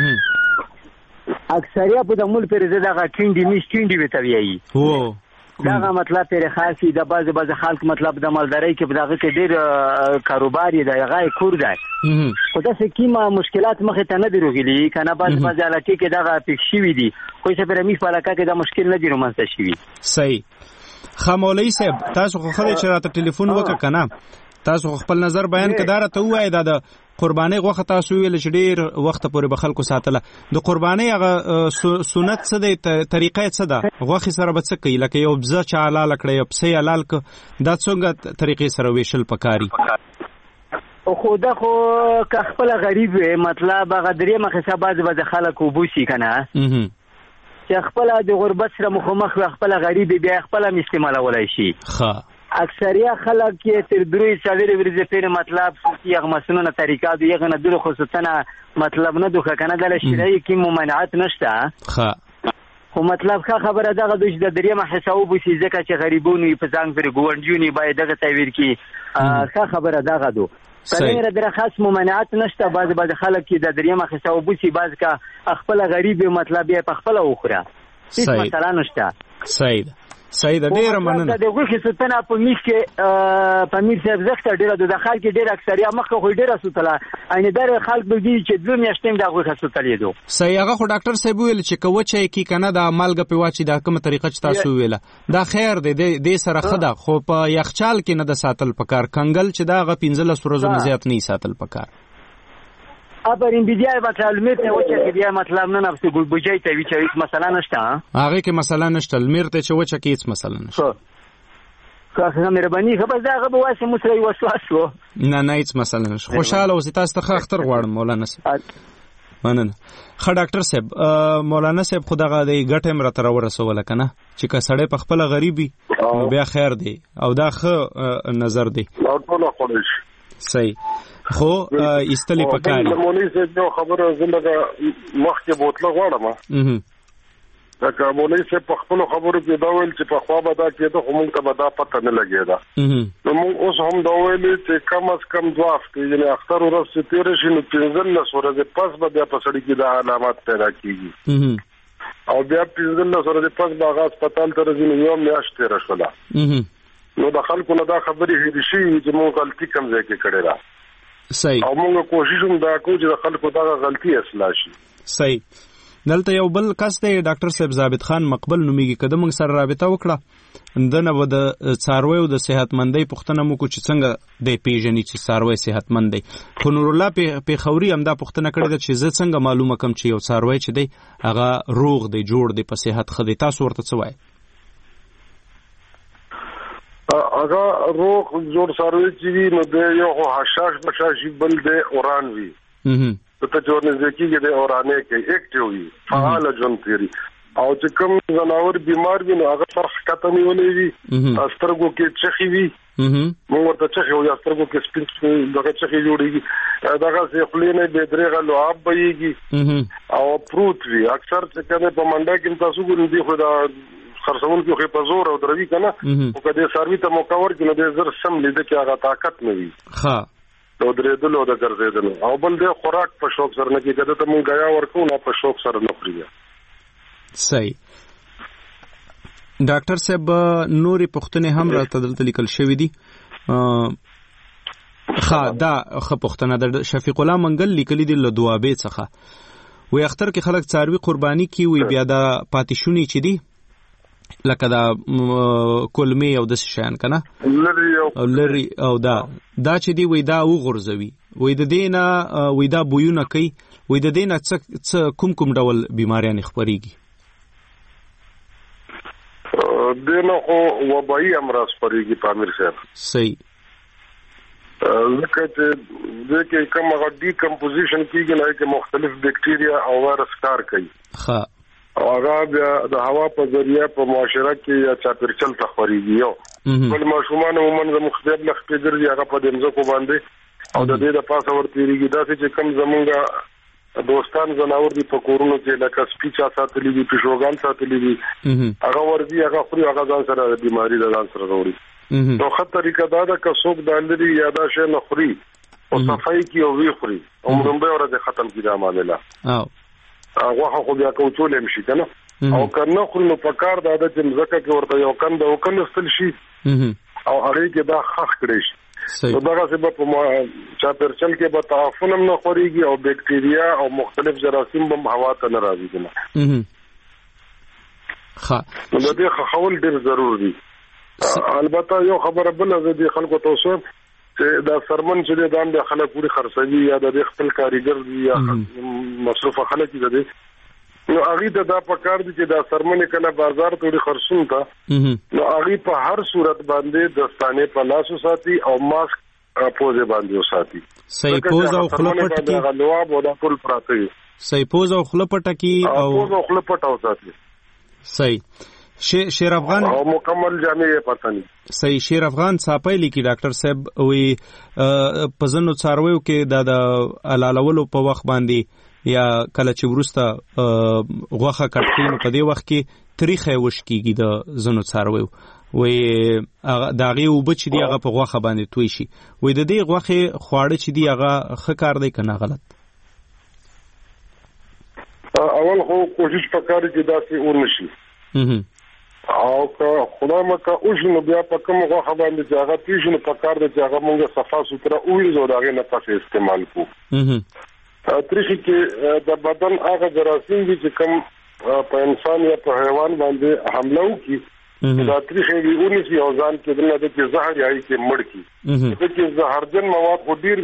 اکثریت په د مول پر زړه دا کیندي میش کیندي وتویي. هو داغه مطلب پر خاصي د باز باز خلک مطلب د مالدارۍ کې دغه کې ډیر کاروبار دی هغه کور دی خو دا څه کیمه مشکلات مخه ته نه دروغلي کنه باز باز علاقې کې دغه پښیوي دي خو څه پر می فلکه کې دا مشکل نه دی رومانسته شي. صحیح. خامولای صاحب تاسو خو خله چې راته ټلیفون وکړه کنه تاسو خپل نظر بیان کړه ته وای دا د قرباني غوښه تاسو ویل چې ډیر وخت پورې به خلکو ساتله د قرباني هغه سنت څه دی طریقې څه ده غوښه سره به څه کوي لکه یو بزه چا حلال کړی یو پسې حلال ک دا څنګه طریقې سره ویشل پکاري خو دا خو که خپل غریب مطلب هغه درې مخه حساب باز خلکو بوشي کنه چې خپل د غربت سره مخامخ خپل غریب بیا خپل استعمالولای شي. ښه اکثریت خلک کې تر درې څلورې ورځې پیر مطلب یغه مسنونه طریقه دی یغه نه دغه خصوصا مطلب نه دوه کنه د شرعي کې ممانعت نشته. ښه خو مطلب ښه خبره دغه د دریمه حساب وسی ځکه چې غریبونو په ځان پر ګوندجونی باید دغه تعبیر کې ښه خبره دغه دو کله در خاص ممانعت نشته باز باز خلک کې د دریمه حساب وسی باز کا خپل غریب مطلب یې په خپل اوخره هیڅ مثلا نشته. صحیح صحیح ده ډیره مننه. د غوښې سوتنه په میخ کې په میر صاحب زخته ډیره د خلک ډیره اکثریت مخه خو ډیره سوتله ان در خلک به دي چې دوه میاشتې د غوښه سوتلې دو. صحیح. هغه خو ډاکټر صاحب ویل چې کوچه کې کنه د مالګه په واچي دا کومه طریقه چې تاسو ویله دا خیر دی د سره خده خو په یخچال کې نه د ساتل پکار کنګل چې دا غ پنځلس ورځې نه زیات نه ساتل پکار. ابرین بیا مطلب لمر ته وچه کې بیا مطلب نه نفس ګل بوجای ته وی چې مثلا نشته هغه کې مثلا نشته لمر ته چې وچه کې هیڅ مثلا نشته که مهرباني خبر دا غو واسه مسری وسواس وو نه نه هیڅ مثلا نشته خوشاله اوسې تاسو ته اختر غواړم مولانا صاحب مننه خ ډاکټر صاحب مولانا صاحب خدغه د ګټه مر تر ورسول کنه چې که سړی په خپل غریبي نو بیا خیر دی او دا خ نظر دی او ټول خورش صحیح خو استلی پکاري مولوی صاحب یو خبره زندګه مخکې بوتله غواړم دا مولوی صاحب په خپل خبرو کې دا ویل چې په خوا به دا کېده خو موږ ته به دا پته نه لګېده نو موږ اوس هم دا ویلې چې کم از کم دوه هفتې یعنې اختر ورځ چې تېره شي نو پنځلس ورځې پس به بیا په سړي کې دا علامات پیدا کېږي او بیا پنځلس ورځې پس به هغه هسپتال ته راځي نو یوه میاشت تېره شوله نو د خلکو نه دا خبرې هېرې شوي چې موږ غلطي کم ځای کې کړې ده صحیح او موږ کوشش هم دا کوو چې د خلکو دغه غلطي اصلاح شي صحیح دلته یو بل کس دی ډاکټر صاحب ثابت خان مقبل نومېږي که د موږ سره رابطه وکړه دنه به د څارویو د صحتمندۍ پوښتنه مو کو چې څنګه دی پیژني چې څاروی صحتمند دی خو نور الله پیښوري هم دا پوښتنه کړې ده چې زه څنګه معلومه کم چې یو څاروی چې دی هغه روغ دی جوړ دی په صحت ښه دی تاسو ورته څه وایي هغه روغ جوړ څاروی چې وي نو دی یو خو حشاش بشاشي بل دی اوران وي ته جوړ نه ځکیږي د اورانه کې اکټیو وي فعال ژوند تیری او چې کوم زناور بیمار وي نو هغه سره ختمه ولې وي استرګو کې چخي وي موږ ورته چخي او استرګو کې سپین دغه چخي جوړيږي دغه څه خلینه به درېغه لعاب بيږي او پروت وي اکثر چې کنه په منډه کې تاسو ګورئ دی خو دا خرڅون کې خو په زور او دروي کنه او کله سروي ته مکور کې نو د زر سم لیدل کې هغه طاقت نه وي ها او درېدل او د ګرځېدل او بل د خوراک په شوق سره نه کې کده ته مونږ غیا ورکو نه په شوق سره نه خوري صحیح ډاکټر صاحب نوري پښتنې هم راته دلته لیکل شوې دي خا دا خ پښتنه د شفیق الله منګل لیکلي دي له دوابې څخه وي اختر کې خلک څاروي قرباني کی وي بیا دا پاتیشونی چي دي لکه دا کلمې او د شان کنه او لري او دا دا چې دی وای دا وغورځوي وای د دینه وای دا بویونه کوي وای د دینه څه کوم کوم ډول بیماریاں خبريږي دینه خو وبایي امراض خبريږي په امیر صاحب صحیح لکه چې دغه کوم هغه ډي کمپوزیشن کیږي نه کې مختلف بکټیریا او وایرس کار کوي ها او هغه د هوا په ذریعہ په معاشره کې یا چاپیرچل تخوريږي یو بل ماشومان عموما د مختلف لخت ګرځي هغه په دمزه کو باندې او د دې د پاسه ورتيږي دا چې کم زمونږه دوستان زناور دي په کورونو کې لکه سپیچا ساتلې دي پښوګان ساتلې دي هغه ورځي هغه خوري هغه ځان سره د بیماری د ځان سره وروړي نو خطر طریقه دا ده که څوک د اندري یاده شي نه خوري او صفای کی او وی خوري عمرمبه ورته ختم کیدا معاملې او هغه خو بیا کوچول هم شي کنه او کنه خو نو پکار د عادت مزکه کې ورته یو کند او کند استل شي او هغه کې دا خخ کړی شي نو دغه سبب په چاپرچل کې به تعفن هم نه خوريږي او بکټیریا او مختلف جراثیم هم هوا ته نه راځي کنه ښه نو د دې خول ډیر ضروري دي البته یو خبره بل زه دي خلکو توسو چې دا سرمن چې د دام د خلک پوری خرڅوي یا د خپل کاریګر یا مصرفه خلک دي نو هغه د دا په کار دي چې دا سرمن کله بازار ته خرڅون تا نو هغه په هر صورت باندې دستانه په لاسو ساتي او ماسک پوزه باندې وساتي صحیح پوز او خلپټ کی غلواب او د ټول پراته صحیح پوز او خلپټ کی او پوز او خلپټ او ساتي صحیح شیر افغان او مکمل جامع پاتنی صحیح شیر افغان صاحب لیکي ډاکټر صاحب وی پزنو څارویو کې د علالولو په وخت باندې یا کله چې ورسته غوخه کټکین په دې وخت کې تاریخه وشکیږي د زنو څارویو وی داغه وب چې دی هغه په غوخه باندې توي شي وی د دې غوخه خواړه چې دی هغه ښه کار دی کنه غلط اول خو کوشش وکړئ چې داسې ورنشي او که خدای مکه اوجنو بیا په کوم غوخه باندې چې هغه پیژنو په کار د چې هغه موږ صفا سوتره وینځو داغه نه پاسه استعمال کو تاریخي کې د بدن هغه جراثیم دي چې کوم په انسان یا په حیوان باندې حمله وکړي دا تاریخي ویونی چې اوزان کې دنه د زهر یای کې مړ کی چې زهرجن مواد خو ډیر وي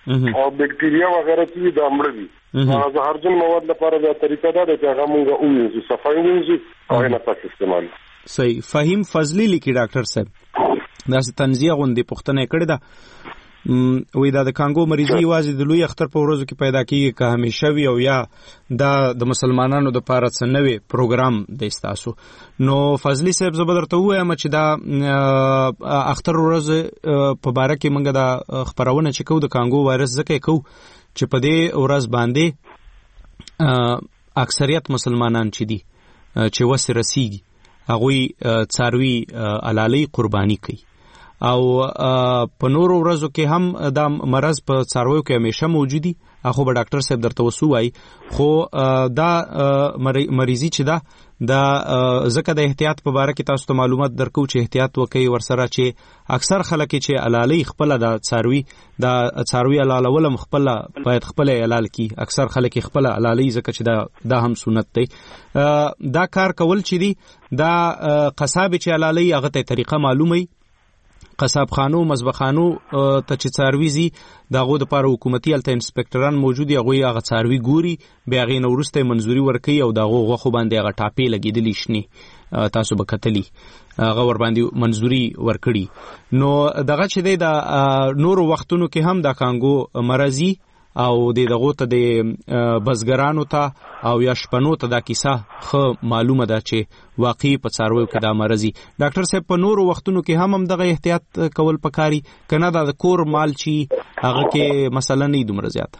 او بکټیریا وغیرہ چې د امړ دي هغه زهرجن مواد لپاره د طریقه دا ده چې هغه مونږه وینځو صفای وینځو او نه پاتې استعمال. صحیح. فهیم فضلی لیکي ډاکټر صاحب دا تنزیه غوندې پوښتنه کړې ده وې دا د کانګو مریضي یوازې د لوی اختر په ورځو کې پیدا کیږي که همیشه وي او یا دا د مسلمانانو د پاره څه نوې پروګرام دی ستاسو؟ نو فضلی صاحب زه به درته ووایم چې دا اختر ورځ په باره کې موږ دا خپرونه چې کوو د کانګو وایرس ځکه کوو چې په دې ورځ باندې اکثریت مسلمانان چې دي چې وس رسیږي هغوی څاروي علالۍ قرباني کوي او په نورو ورځو کې هم دا مرض په څارویو کې همیشه موجودي. خو به ډاکټر صاحب درته وسوای خو دا مریضي چې دا دا ځکه د احتیاط په باره کې تاسو ته معلومات درکو چې احتیاط وکړئ ورسره چې اکثر خلک چې علالۍ خپله د څاروي د څاروي علالول خپله باید خپله علال کی. اکثر خلک خپله علالۍ ځکه چې دا دا هم سنت دی. دا کار کول چې دی دا قصاب چې علالۍ هغه ته طریقه معلومه قصاب خانو مذبخانو ته چې څاروي زی دغه د لپاره حکومتي الته انسپکټران موجود دي هغه هغه څاروي ګوري بیا غي نو ورسته منځوري ورکي او دغه غوخه باندې هغه ټاپې لګیدلی شني تاسو به کتلی هغه ور باندې منځوري ورکړي. نو دغه چې د نورو وختونو کې هم د کانګو مرضی او د دغه ته د بزګرانو ته او یا شپنو ته دا کیسه خو معلومه ده چې واقعي په څارویو کې دا مرضی. ډاکټر صاحب په نورو وختونو کې هم هم دغه احتیاط کول پکاري کنه دا د کور مال چی هغه کې مثلا نه دومره زیات؟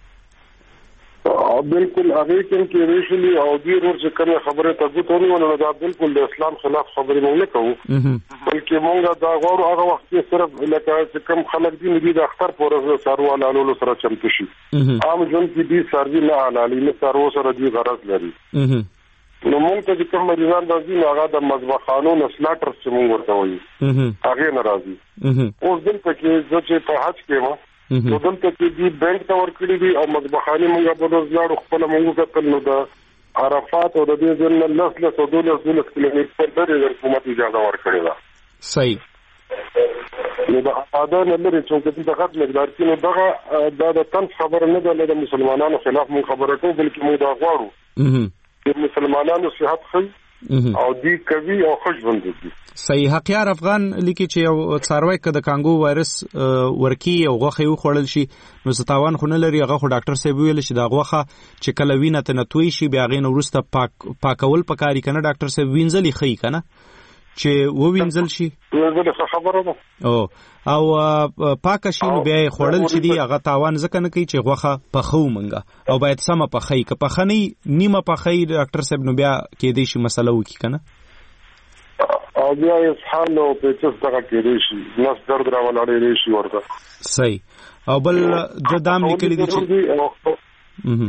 بالکل هغه کې ریشلی او دی ورور چې کوم خبره ته ګوتونی ونه دا بالکل د اسلام خلاف خبرې مونږ نه کوو بلکې مونږ دا غواړو هغه وخت کې صرف لکه چې کوم خلک دي نبی د اختر پورې سارو علالو سره چمتو شي عام جون کې دي ساري نه علالي نه سارو سره دي غرض لري. نو مونږ ته چې کوم مریضان راځي نو هغه د مذبحانو نسلاټر چې مونږ ورته وایي هغه ناراضي. اوس دلته کې چې په حج کې و نو دلته چې دی بینک ته ورکړي دي او مذبحاني مونږ په روزګارو خپل مونږ کتل نو د عرفات او د دې ځل لس لس او دولس دولس کیلومتر لري د حکومت اجازه ورکړي ده. صحیح. نو د اذان لري چې د غټ مقدار کې نو دغه دا د تن خبره نه ده د مسلمانانو خلاف مونږ خبره کوو بلکې مونږ دا غواړو چې مسلمانانو صحت خي او دی کوي او خوش ژوند وکړي. صحیح. حقیار افغان لیکي چې یو څاروی که د کانګو وایرس ورکی او غوښه یو خوړل شي نو ستاوان خو نه لري. هغه خو ډاکټر صاحب ویل چې دا غوښه چې کله وینه ته نتوي شي بیا غي نو ورسته پاک پاکول پکاري کنه ډاکټر صاحب وینځلې خي کنه چې و وینځل شي وینځل خبره ده او او پاک شي نو بیا خوړل چې دی هغه تاوان ځکه نه کوي چې غوښه پخو منګه او باید سم پخې که پخنی نیمه پخې ډاکټر صاحب نو بیا کې دی شي مسله وکي کنه او بیا اسهال او پیچس دغه کې دی شي نس درد راولړې شي ورته. صحیح. او بل د دام لیکلي دي چې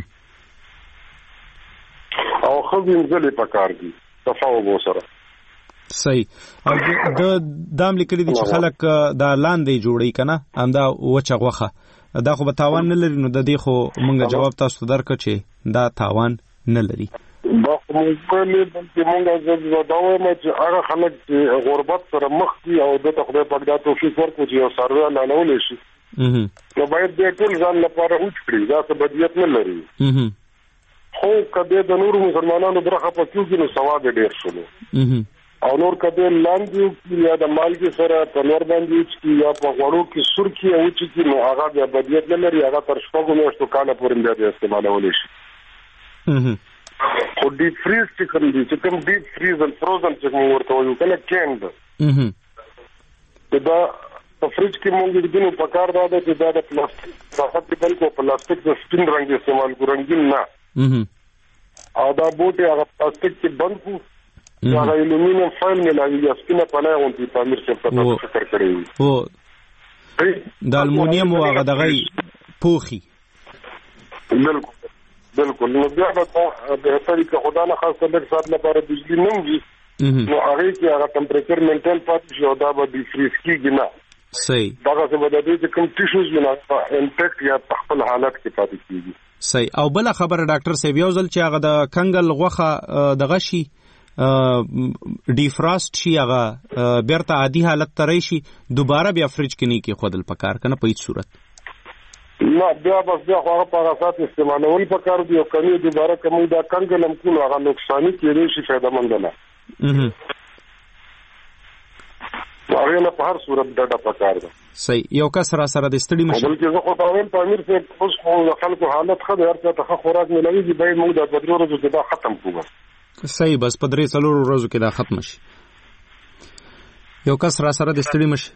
او خو وینځلې پکار دي تفاوض وسره. صحیح. او د دام لیکلي دي چې خلک دا لاندې جوړي کنه همدا وچه غوخه دا خو به تاوان نه لري نو د دې خو مونږ جواب تاسو درکړ چې دا تاوان نه لري. با مونږ په دې مونږ دا وایم چې هغه خلک چې غربت سره مخ دي او د خدای پاک دا توفیق ورکړي چې یو سروي لالول شي نو باید دې ټول ځان لپاره اوچ کړي دا څه بدیت نه لري. خو کله د نور مسلمانانو برخه پکې کې نو ثواب ډیر شول او نور کده لاندې یا د مالګي سره په نور باندې چې یا په غوړو کې سور کې او چې نو هغه د بدیت نه لري هغه تر شپږو میاشتو کاله پورې د استعمالول شي. خو ډیپ فریز چې کوم دي چې کوم ډیپ فریز او فروزن چې موږ ورته وایو کله کېند دا په فریج کې موږ د دینو په کار دا چې دا د پلاستیک فقط د بل کو پلاستیک د سپین رنګ استعمال کو رنگین نه او دا بوټي هغه پلاستیک کې بند کو دا الومینیم فایل ملاوي یا سپینه پناه اونتي تعمیر چې په تاسو فکر کړی او د الومینیم هغه دغه پوخي بالکل بالکل نو بیا به طریقه خدا نه خاصه د سات لپاره بجلی نه وي نو هغه کې هغه ټمپریچر مینټین پاتې شي او دا به د فریز کېږي نه. صحیح. دا څه به د دې کوم ټیشوز نه انټیکټ یا په خپل حالت کې پاتې کېږي. صحیح. او بل خبره ډاکټر صاحب یو ځل چې هغه د کنګل غوخه دغه شي ډیفراست شي هغه بیرته عادي حالت ته راشي دوباره بیا فریج کې نه کې خودل پکار کنه په هیڅ صورت نه بیا بس بیا هغه په اساس استعمالول پکار دی او کمی دوباره کوم دا کنګلم کو هغه نقصان کیږي شي فائدہ مند نه اها هغه نه په هر صورت ډډه پکار ده. صحیح. یو کس را سره د ستړي مشه بلکې زه خو په اول په امیر سے اوس خو خلکو حالت خو د هر څه ته خوراک ملوي دی به موږ د بدرو ورځو کې دا ختم کوو. صحیح. بس په درې څلور ورځو کې دا ختم شي. یو کس را سره د ستړي مشه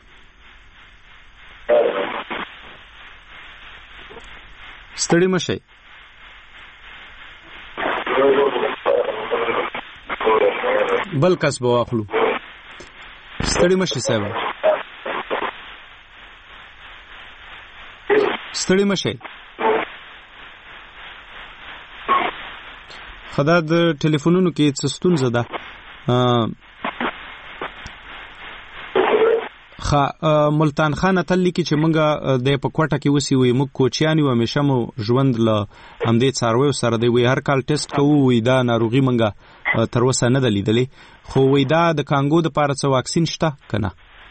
ستړي مشه بل کس به واخلو. ستړي مشه صاحب ستړي مشه خدا د ټلیفونونو کې څه ستونزه ده. خا ملتان خان تل لیکي چې مونږه د پکوټه کې وسی وي موږ کوچیان یو همیشه مو ژوند له همدې څاروي سره دی وي هر کال ټیسټ کوو وي دا ناروغي مونږه تر اوسه نه دلیدلې خو وي دا د کانګو د پاره څه واکسین شته کنه؟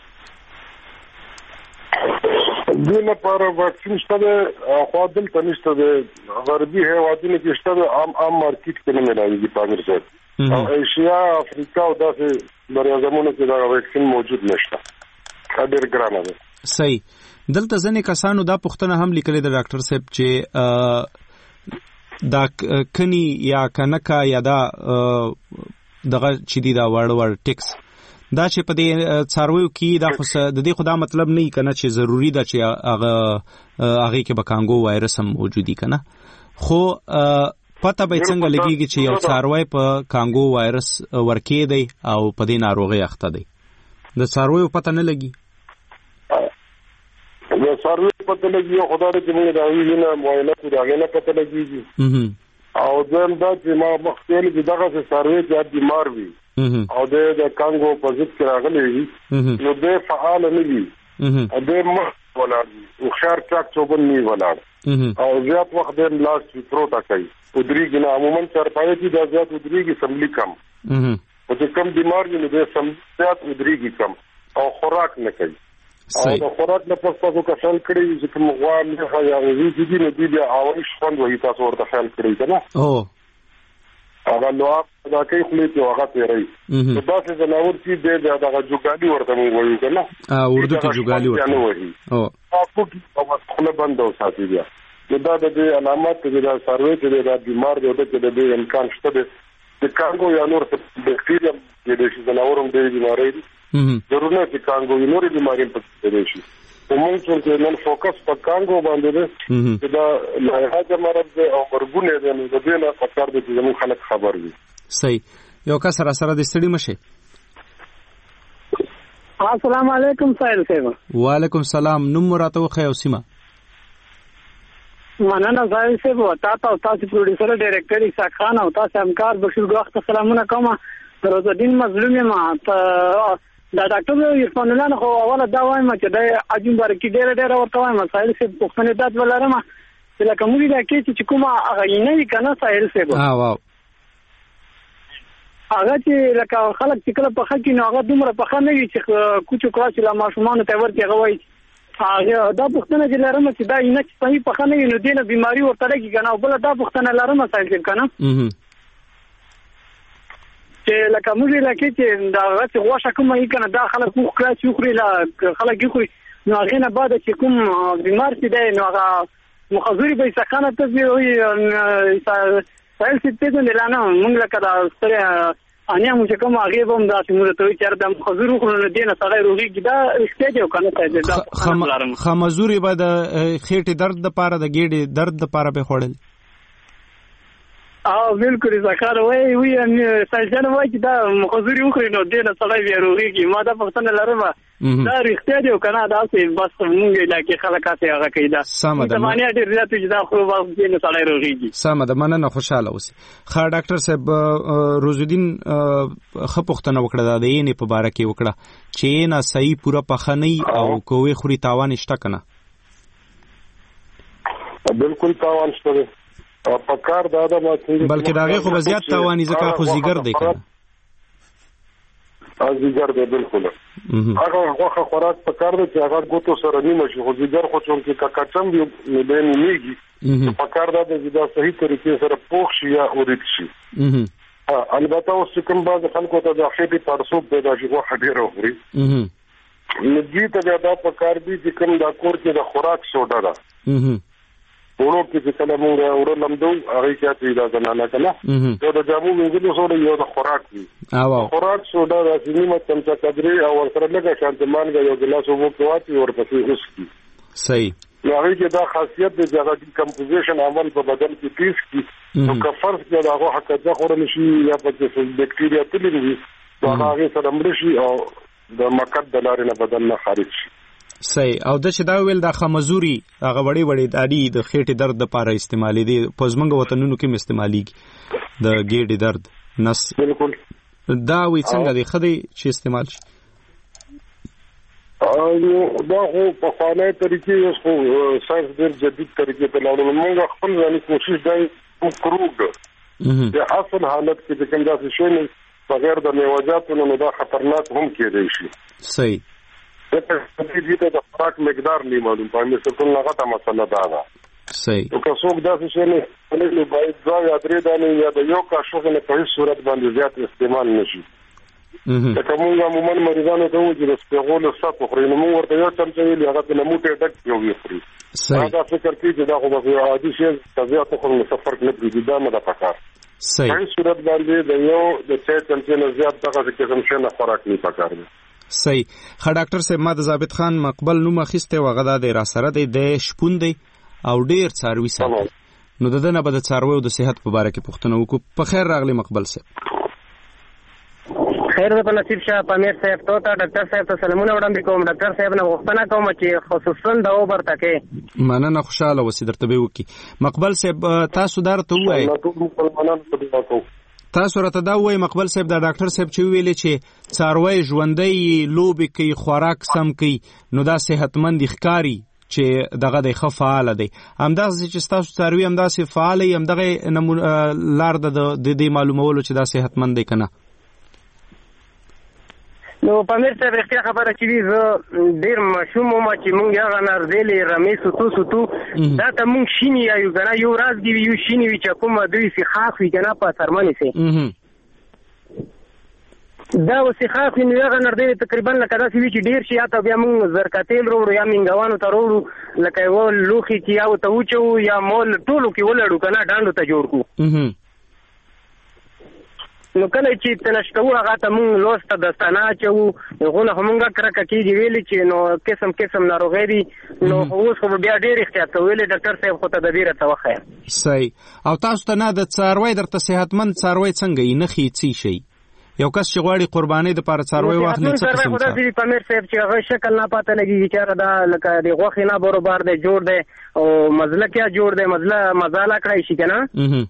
دغه لپاره واکسین شته خو دلته نشته د غربي هیوادونو کې شته عام عام مارکیټ کې نه ملایي په امر ځای او ایشیا افریقا او داسې بریاځمونو کې دا واکسین موجود نشته. ډېر ګرانه ده. صحیح. دلته ځنې کسانو دا پوښتنه هم لیکلې ده ډاکټر صاحب چې دا کني یا کنکا یا دا دغه چې دی دا وړ وړ ټیکس دا چې په دې څارویو کې دا خو د دې خدا مطلب نه کنه چې ضروری ده چې هغه هغه کې به کانګو وایرس هم موجودي کنه خو پته به څنګه لګیږي چې یو څاروی په کانګو وایرس ورکې دی او په دې ناروغي اخته دی د څارویو پته نه لګي؟ د څارویو پته لګي خدای دې موږ دا وینه معاینه کوو دا غنه پته لګيږي او ځم دا چې ما مخکې چې دغه څاروي چې بیمار وي او د کانګو په ضد کې راغلي وي نو د فعال نه وي او د مخ ولاړ او خیر چاک چوبن نه ولاړ او زیات وخت د لاس پروتا کوي او درېږي نه عموما چرپایي چې د زیات درېږي سملی کم او چې کم بیمار وي نو د سم زیات درېږي کم او خوراک نه کوي او د خوراک نه پس تاسو کسان کړی چې کوم غوان نه یا وی چې دی نو دی بیا اوري شوند وي تاسو ورته خیال کړی کنه او هغه نو دا کوي خپل ته هغه تیری نو تاسو د نور چې د دغه جوګالي ورته وایو کنه ا اردو کې جوګالي ورته او تاسو په خپل بندو ساتي بیا دا د علامات چې دا سروي چې دا بیمار دی د دې امکان شته د کانګو یا نور بکټریا د دې چې نورم د بیماری ضروري چې کانګو نور بیماری په دې شي ومنځ چې نن فوکس په کانګو باندې ده چې دا لایحه مرض او مرګونه ده نو د دې نه فکر دي چې موږ خلک خبر وي. صحیح. یو کس سره سره د ستړي مشه. السلام علیکم سایل صاحب. وعلیکم السلام. نوم راته وخی او سیمه. مننه سایل صاحب او تاسو تاسو پروډوسر ډایرکټر اسحاق خان او تاسو همکار بشیر ګوخت سلامونه کوم. روزالدین مظلوم ما دا ډاکټر عرفان الله خو اوله دا وایم چې د اجن برکی ډېر ډېر ورته وایم سایل صاحب پوښتنه دات ولرم چې لکه موږ دا کې چې کومه هغه نه کنه سایل صاحب ها واو هغه چې لکه خلک چې کله په خکې نو هغه دومره په خنه وي چې کوچو کلاس لا ماشومان ته ورته غوي هغه دا پوښتنه چې لرم چې دا نه چې صحیح په خنه وي نو دینه بیماری ورته لګي کنه او بل دا پوښتنه لرم سایل صاحب کنه چې لکه موږ لکه چې دا غوښه غوښه کومه یې کنه دا خلک خو کلاس یو خوري لا خلک یو خوري نو هغه نه بعد چې کوم بیمار چې دی نو هغه مخزوري به سخانه ته وي سایل سیټ نه لانه موږ لکه دا ستره انیا موږ کوم هغه هم دا چې موږ ته چر د مخزور خو نه دی نه سړی روغي دا استېج او کنه دا خمزوري به د خېټې درد د پاره د ګېډې درد د پاره به خوړل او بالکل زکار وای وی ان سایجن وای چې دا مخزوري وکړي نو دې نه سړی بیا روغيږي ما دا پښتنه لرم دا رښتیا دی کنه دا څه بس موږ علاقې خلکاته هغه کیدا زمانه ډېر زیات چې دا خو واخ دې نه سړی روغيږي سم ده مننه خوشاله اوسې خا ډاکټر صاحب روزالدین خپختنه وکړه دا د یې په باره کې وکړه چې نه صحیح پورا پخنی او کوې خوري تاوان شته کنه بالکل تاوان شته پکار دادا ما بلکې داغه خو زیات تاوانی ځکه خو زیګر دی کنه ازیګر دی بالکل هغه هغه خوراک په کار دی چې هغه ګوتو سره نیمه شي خو ځیګر خو چون کې کاکاچم دی نه نیږي په کار دا د دا صحیح طریقې سره پوښ شي یا اورید شي البته اوس کوم باز خلکو ته د خېټې پرسوب پیدا شي خو ډېر اوري نږدې ته دا په کار دی چې کوم دا کور کې د خوراک سوډا ده ورو کې چې کله موږ ورو لمدو هغه کې چې دا زنانه کله دا د جامو موږ سره یو د خوراک دی او خوراک سوډا د سینما چمچا کدرې او سره لګه شانتمان غو یو ګلاس وو کواتي ورپسې اوس کی صحیح هغه کې دا خاصیت د جګړې کمپوزیشن عمل په بدن کې تیز کی نو کفر کې دا هغه حقیقت خورل شي یا په کې بکټیریا تللی وي دا هغه سره مړ شي او د مقد د لارې نه بدن نه خارج شي صحیح او د چې دا ویل د خمزوري هغه وړي وړي داړي د خېټې درد لپاره استعمالي دي په زمونږ وطنونو کې استعماليږي د ګېډې درد نس بالکل دا وی څنګه دی خدي چې استعمال شي او دا خو په خانه طریقې اوس خو ساينس ډېر جدید طریقې په لاړو موږ خپل ځاني کوشش دی وکړو د اصل حالت کې د کوم داسې شی نه بغیر د میوجاتو نه دا خطرناک هم کېدای شي صحیح د دې ته د خوراک مقدار نه معلوم پامې څه ټول هغه مسله ده صحیح نو که څوک داسې شی نه نه باید ځا یا درې دانې یا د یو کاشوغ نه په هیڅ صورت باندې زیات استعمال نشي دا کومه عموما مریضانو ته وځي د سپغول ساتو خو نو موږ ورته یو چمچ ویل هغه د موټه ډک یو وی خوري صحیح دا فکر کوي چې دا خو به عادي شی تزیات خو نه سفر نه دی دا مده پکار صحیح په صورت باندې د یو د څه چمچ نه زیات دغه کې کوم شی نه خوراک نه پکار دی صحیح خا ډاکټر صاحب ما د ضابط خان مقبل نوم اخیسته وغدا د را سره د شپون دی او ډیر څاروي سره نو ددنه به د څاروي او د صحت په اړه کې پوښتنه وکړو په خیر راغلی مقبل صاحب خیر ده په نصیب شاه پامیر صاحب ته ډاکټر صاحب ته سلامونه وړاندې کوم ډاکټر صاحب نه غوښتنه کوم چې خصوصا د اوبر تکي مننه خوشاله وسی درته به وکي مقبل صاحب تاسو درته وای تاسو راته دا وای مقبل صاحب دا ډاکټر صاحب چې ویلې چې څاروي ژوندۍ لوبي کوي خوراک سم کوي نو دا صحتمند ښکاری چې دغه د خفاله دی همدغه چې تاسو څاروي همداسې فعال یم دغه لار د دې معلومولو چې دا صحتمند دی کنه نو پامیر صاحب اختیا خبره چې وی زه ډیر مشوم ما چې مونږ هغه نردلې رمې سوتو سوتو دا ته مونږ شینی یو کنه یو راز دی یو شینی وی چې کومه دوی سي خاص وی کنه په سرمنې سي دا وسې خاص نو هغه نردلې تقریبا لکه دا سی وی چې ډیر شي یا ته بیا مونږ زرکاتیل وروړو یا منګوانو ته وروړو لکه و لوخي چې یا ته وچو یا مول ټولو کې ولړو کنه ډاندو ته جوړ کو نو کله چې تنشتو هغه ته مونږ لوسته د سنا چې غونه همونګه کرکه کېږي ویلي چې نو قسم قسم ناروغي دي نو اوس خو بیا ډېر احتیاط کوي ډاکټر صاحب خو تدابیر ته وخی صحیح او تاسو ته نه د څاروي درته صحتمند څاروي څنګه یې نخي څی شي یو کس چې غواړي قرباني د پاره څاروي واخلي څه قسم څه خدای دې پامیر صاحب چې هغه شکل نه پاته لګي چې دا لکه د غوښې نه برابر دی جوړ دی او مزله کې جوړ دی مزله مزاله کړی شي کنه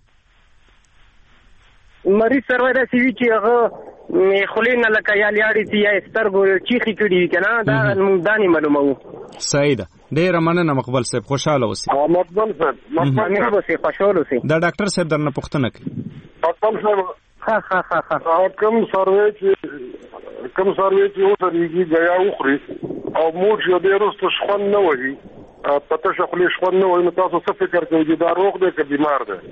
مریض سره دا سی وی چې هغه خلینه لکه یا لیاړي تی یا سترګو چیخي کړي کنه دا موږ دانی معلومو صحیح ده ډیر مننه مقبل صاحب خوشاله اوسئ مقبل صاحب مقبل اوسئ خوشاله اوسئ دا ډاکټر صاحب درنه پوښتنه کوي مقبل صاحب ها ها ها ها او کوم سروي چې کوم سروي چې اوسريږي غیا وخري او موږ یو ډیر واست شخون نه وایي پته شخلي شخون نه وایي نو تاسو څه فکر کوئ چې دا روغ دی که بیمار دی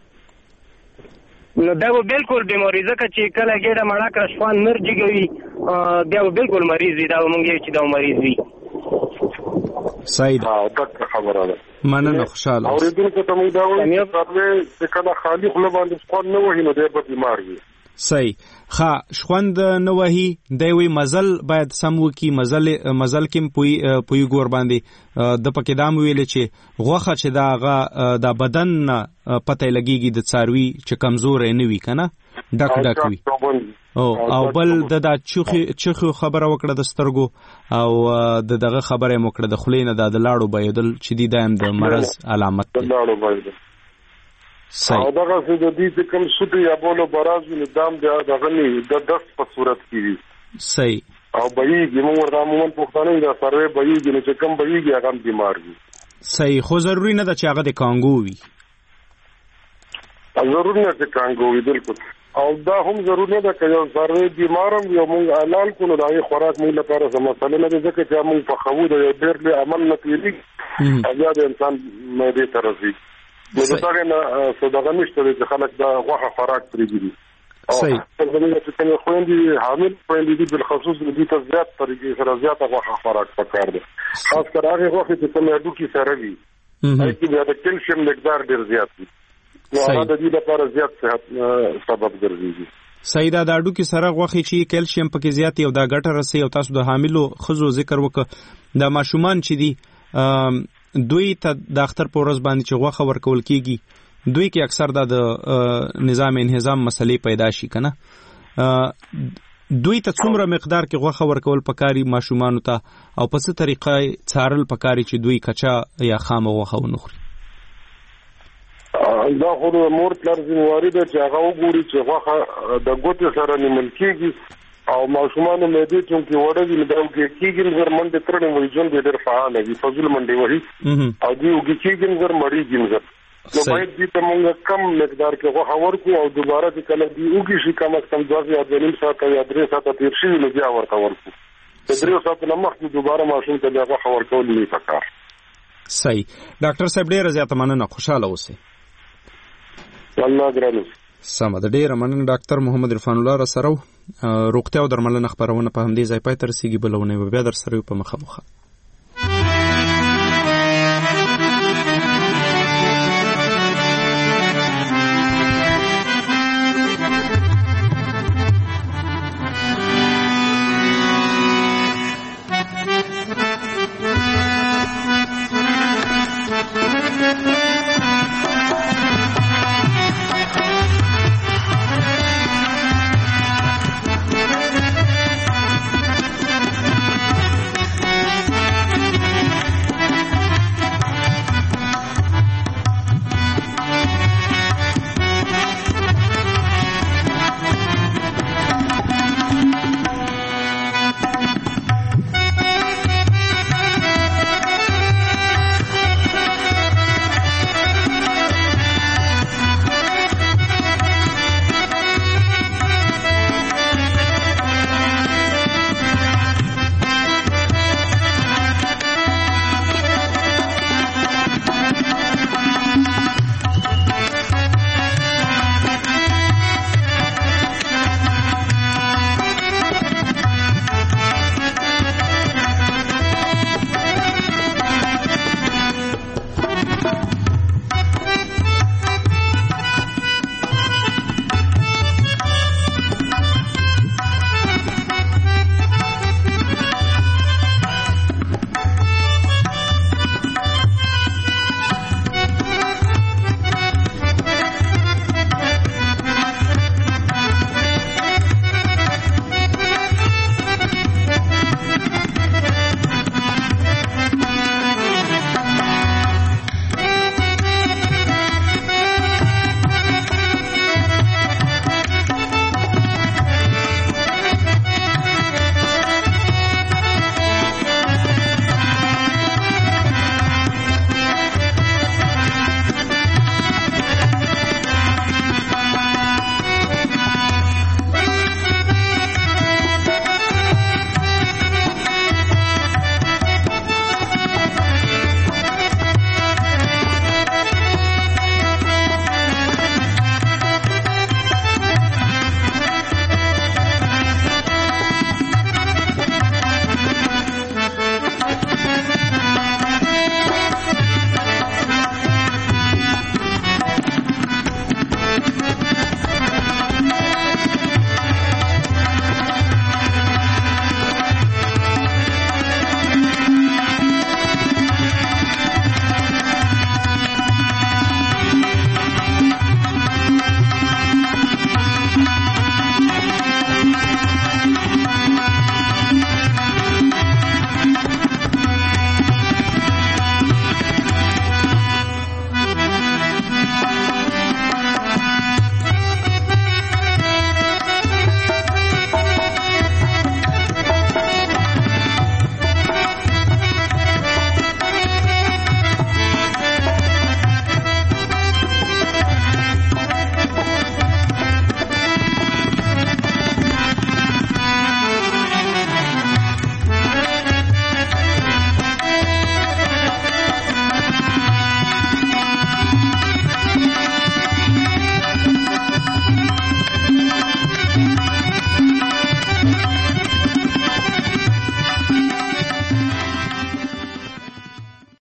نو دا به بالکل بیماری ځکه چې کله ګډه مړه کړه شوان مرجي کوي بیا به بالکل مریض دی دا مونږ چې دا مریض وي صحیح ده دا خبره ده مننه خوشاله اوریدونکو ته موږ دا وایو چې کله خالي خپل باندې شوان نه وهي نو ډېر به بیمار وي صحیح خا شخوند نه وهي دی وی مزل باید سم وکي مزل مزل کې پوي پوي ګور باندې د پکې دام ویل چې غوخه چې دا د بدن پته لګيږي د څاروي چې کمزور نه وي کنه ډک ډک وي او او بل د چخي چخي خبره وکړه د سترګو او د دغه خبره وکړه د خلینه د لاړو بيدل چې دی دایم د مرز علامت د لاړو بيدل او دغه څه د دې کوم سوتي یا بولو براز نظام د غني د دست په صورت کې وي صحیح او بېږي موږ ورته عموما پوښتنه دا سروي بېږي چې کوم بېږي هغه بیمار وي صحیح خو ضروري نه ده چې هغه د کانګو وي ضروري نه چې کانګو وي بالکل او دا هم ضروري ده چې یو څاروي بیمارم یو موږ اعلان کړو دا یې خوراک موږ لپاره څه مسله نه ده ځکه چې موږ په خو د یو ډېر لوی عمل نه پیږي او بیا د انسان معدې ته راځي نو دا څنګه صدقه نشته چې خلک دا غوښه خوراک پرېږدي صحیح څنګه چې څنګه خويندې حامل خويندې دي بل خصوص د دې ته زیات طریقې سره زیاته غوښه خوراک پکار ده خاص کر هغه غوښه چې په معدو کې سره وي هغه کې د کلسیم مقدار ډېر زیات وي نو هغه د دې لپاره زیات صحت سبب ګرځي. صحیح دا د اډو کې سره غوښه چې کلسیم پکې زیات او دا ګټه رسي او تاسو د حاملو خزو ذکر وکړه د ماشومان چې دي دوی ته د اختر په ورځ باندې چې غوښه ورکول کیږي دوی کې اکثر د نظام انهضام مسلې پیدا شي کنه دوی ته څومره مقدار کې غوښه ورکول پکاري ماشومان ته او په څه طریقه څارل پکاري چې دوی کچا یا خام غوښه ونخوري. دا خو د مور پلار ذمہواری ده چې هغه وګوري چې غوښه د ګوتې سره نیمل کېږي او ماشومانو معدې چې وړه دي دا وګړي کېږي زر منډه ترنه وي ژوند ډېر فعال وي فضل منډه وي او دی وګړي کېږي زر مړیږي زر نو باید دې ته موږ کم مقدار کې غوښه ورکو او دوباره چې کله دی وګړي شي کم از کم دوه یا درې ساعته یا درې ساعته تیر شي نو بیا ورته ورکو د درې ساعته نه مخکې دوباره ماشوم ته بیا غوښه ورکول نه پکار. صحیح ډاکټر صاحب ډېر زیاته مننه خوشاله اوسئ. الله ګرانو سم د ډېر مننه ډاکټر محمد عرفان الله را سره روغتیا او درملنه خبرونه په همدې ځای پای تر رسیدي بلونه بیا در سره په مخه مخه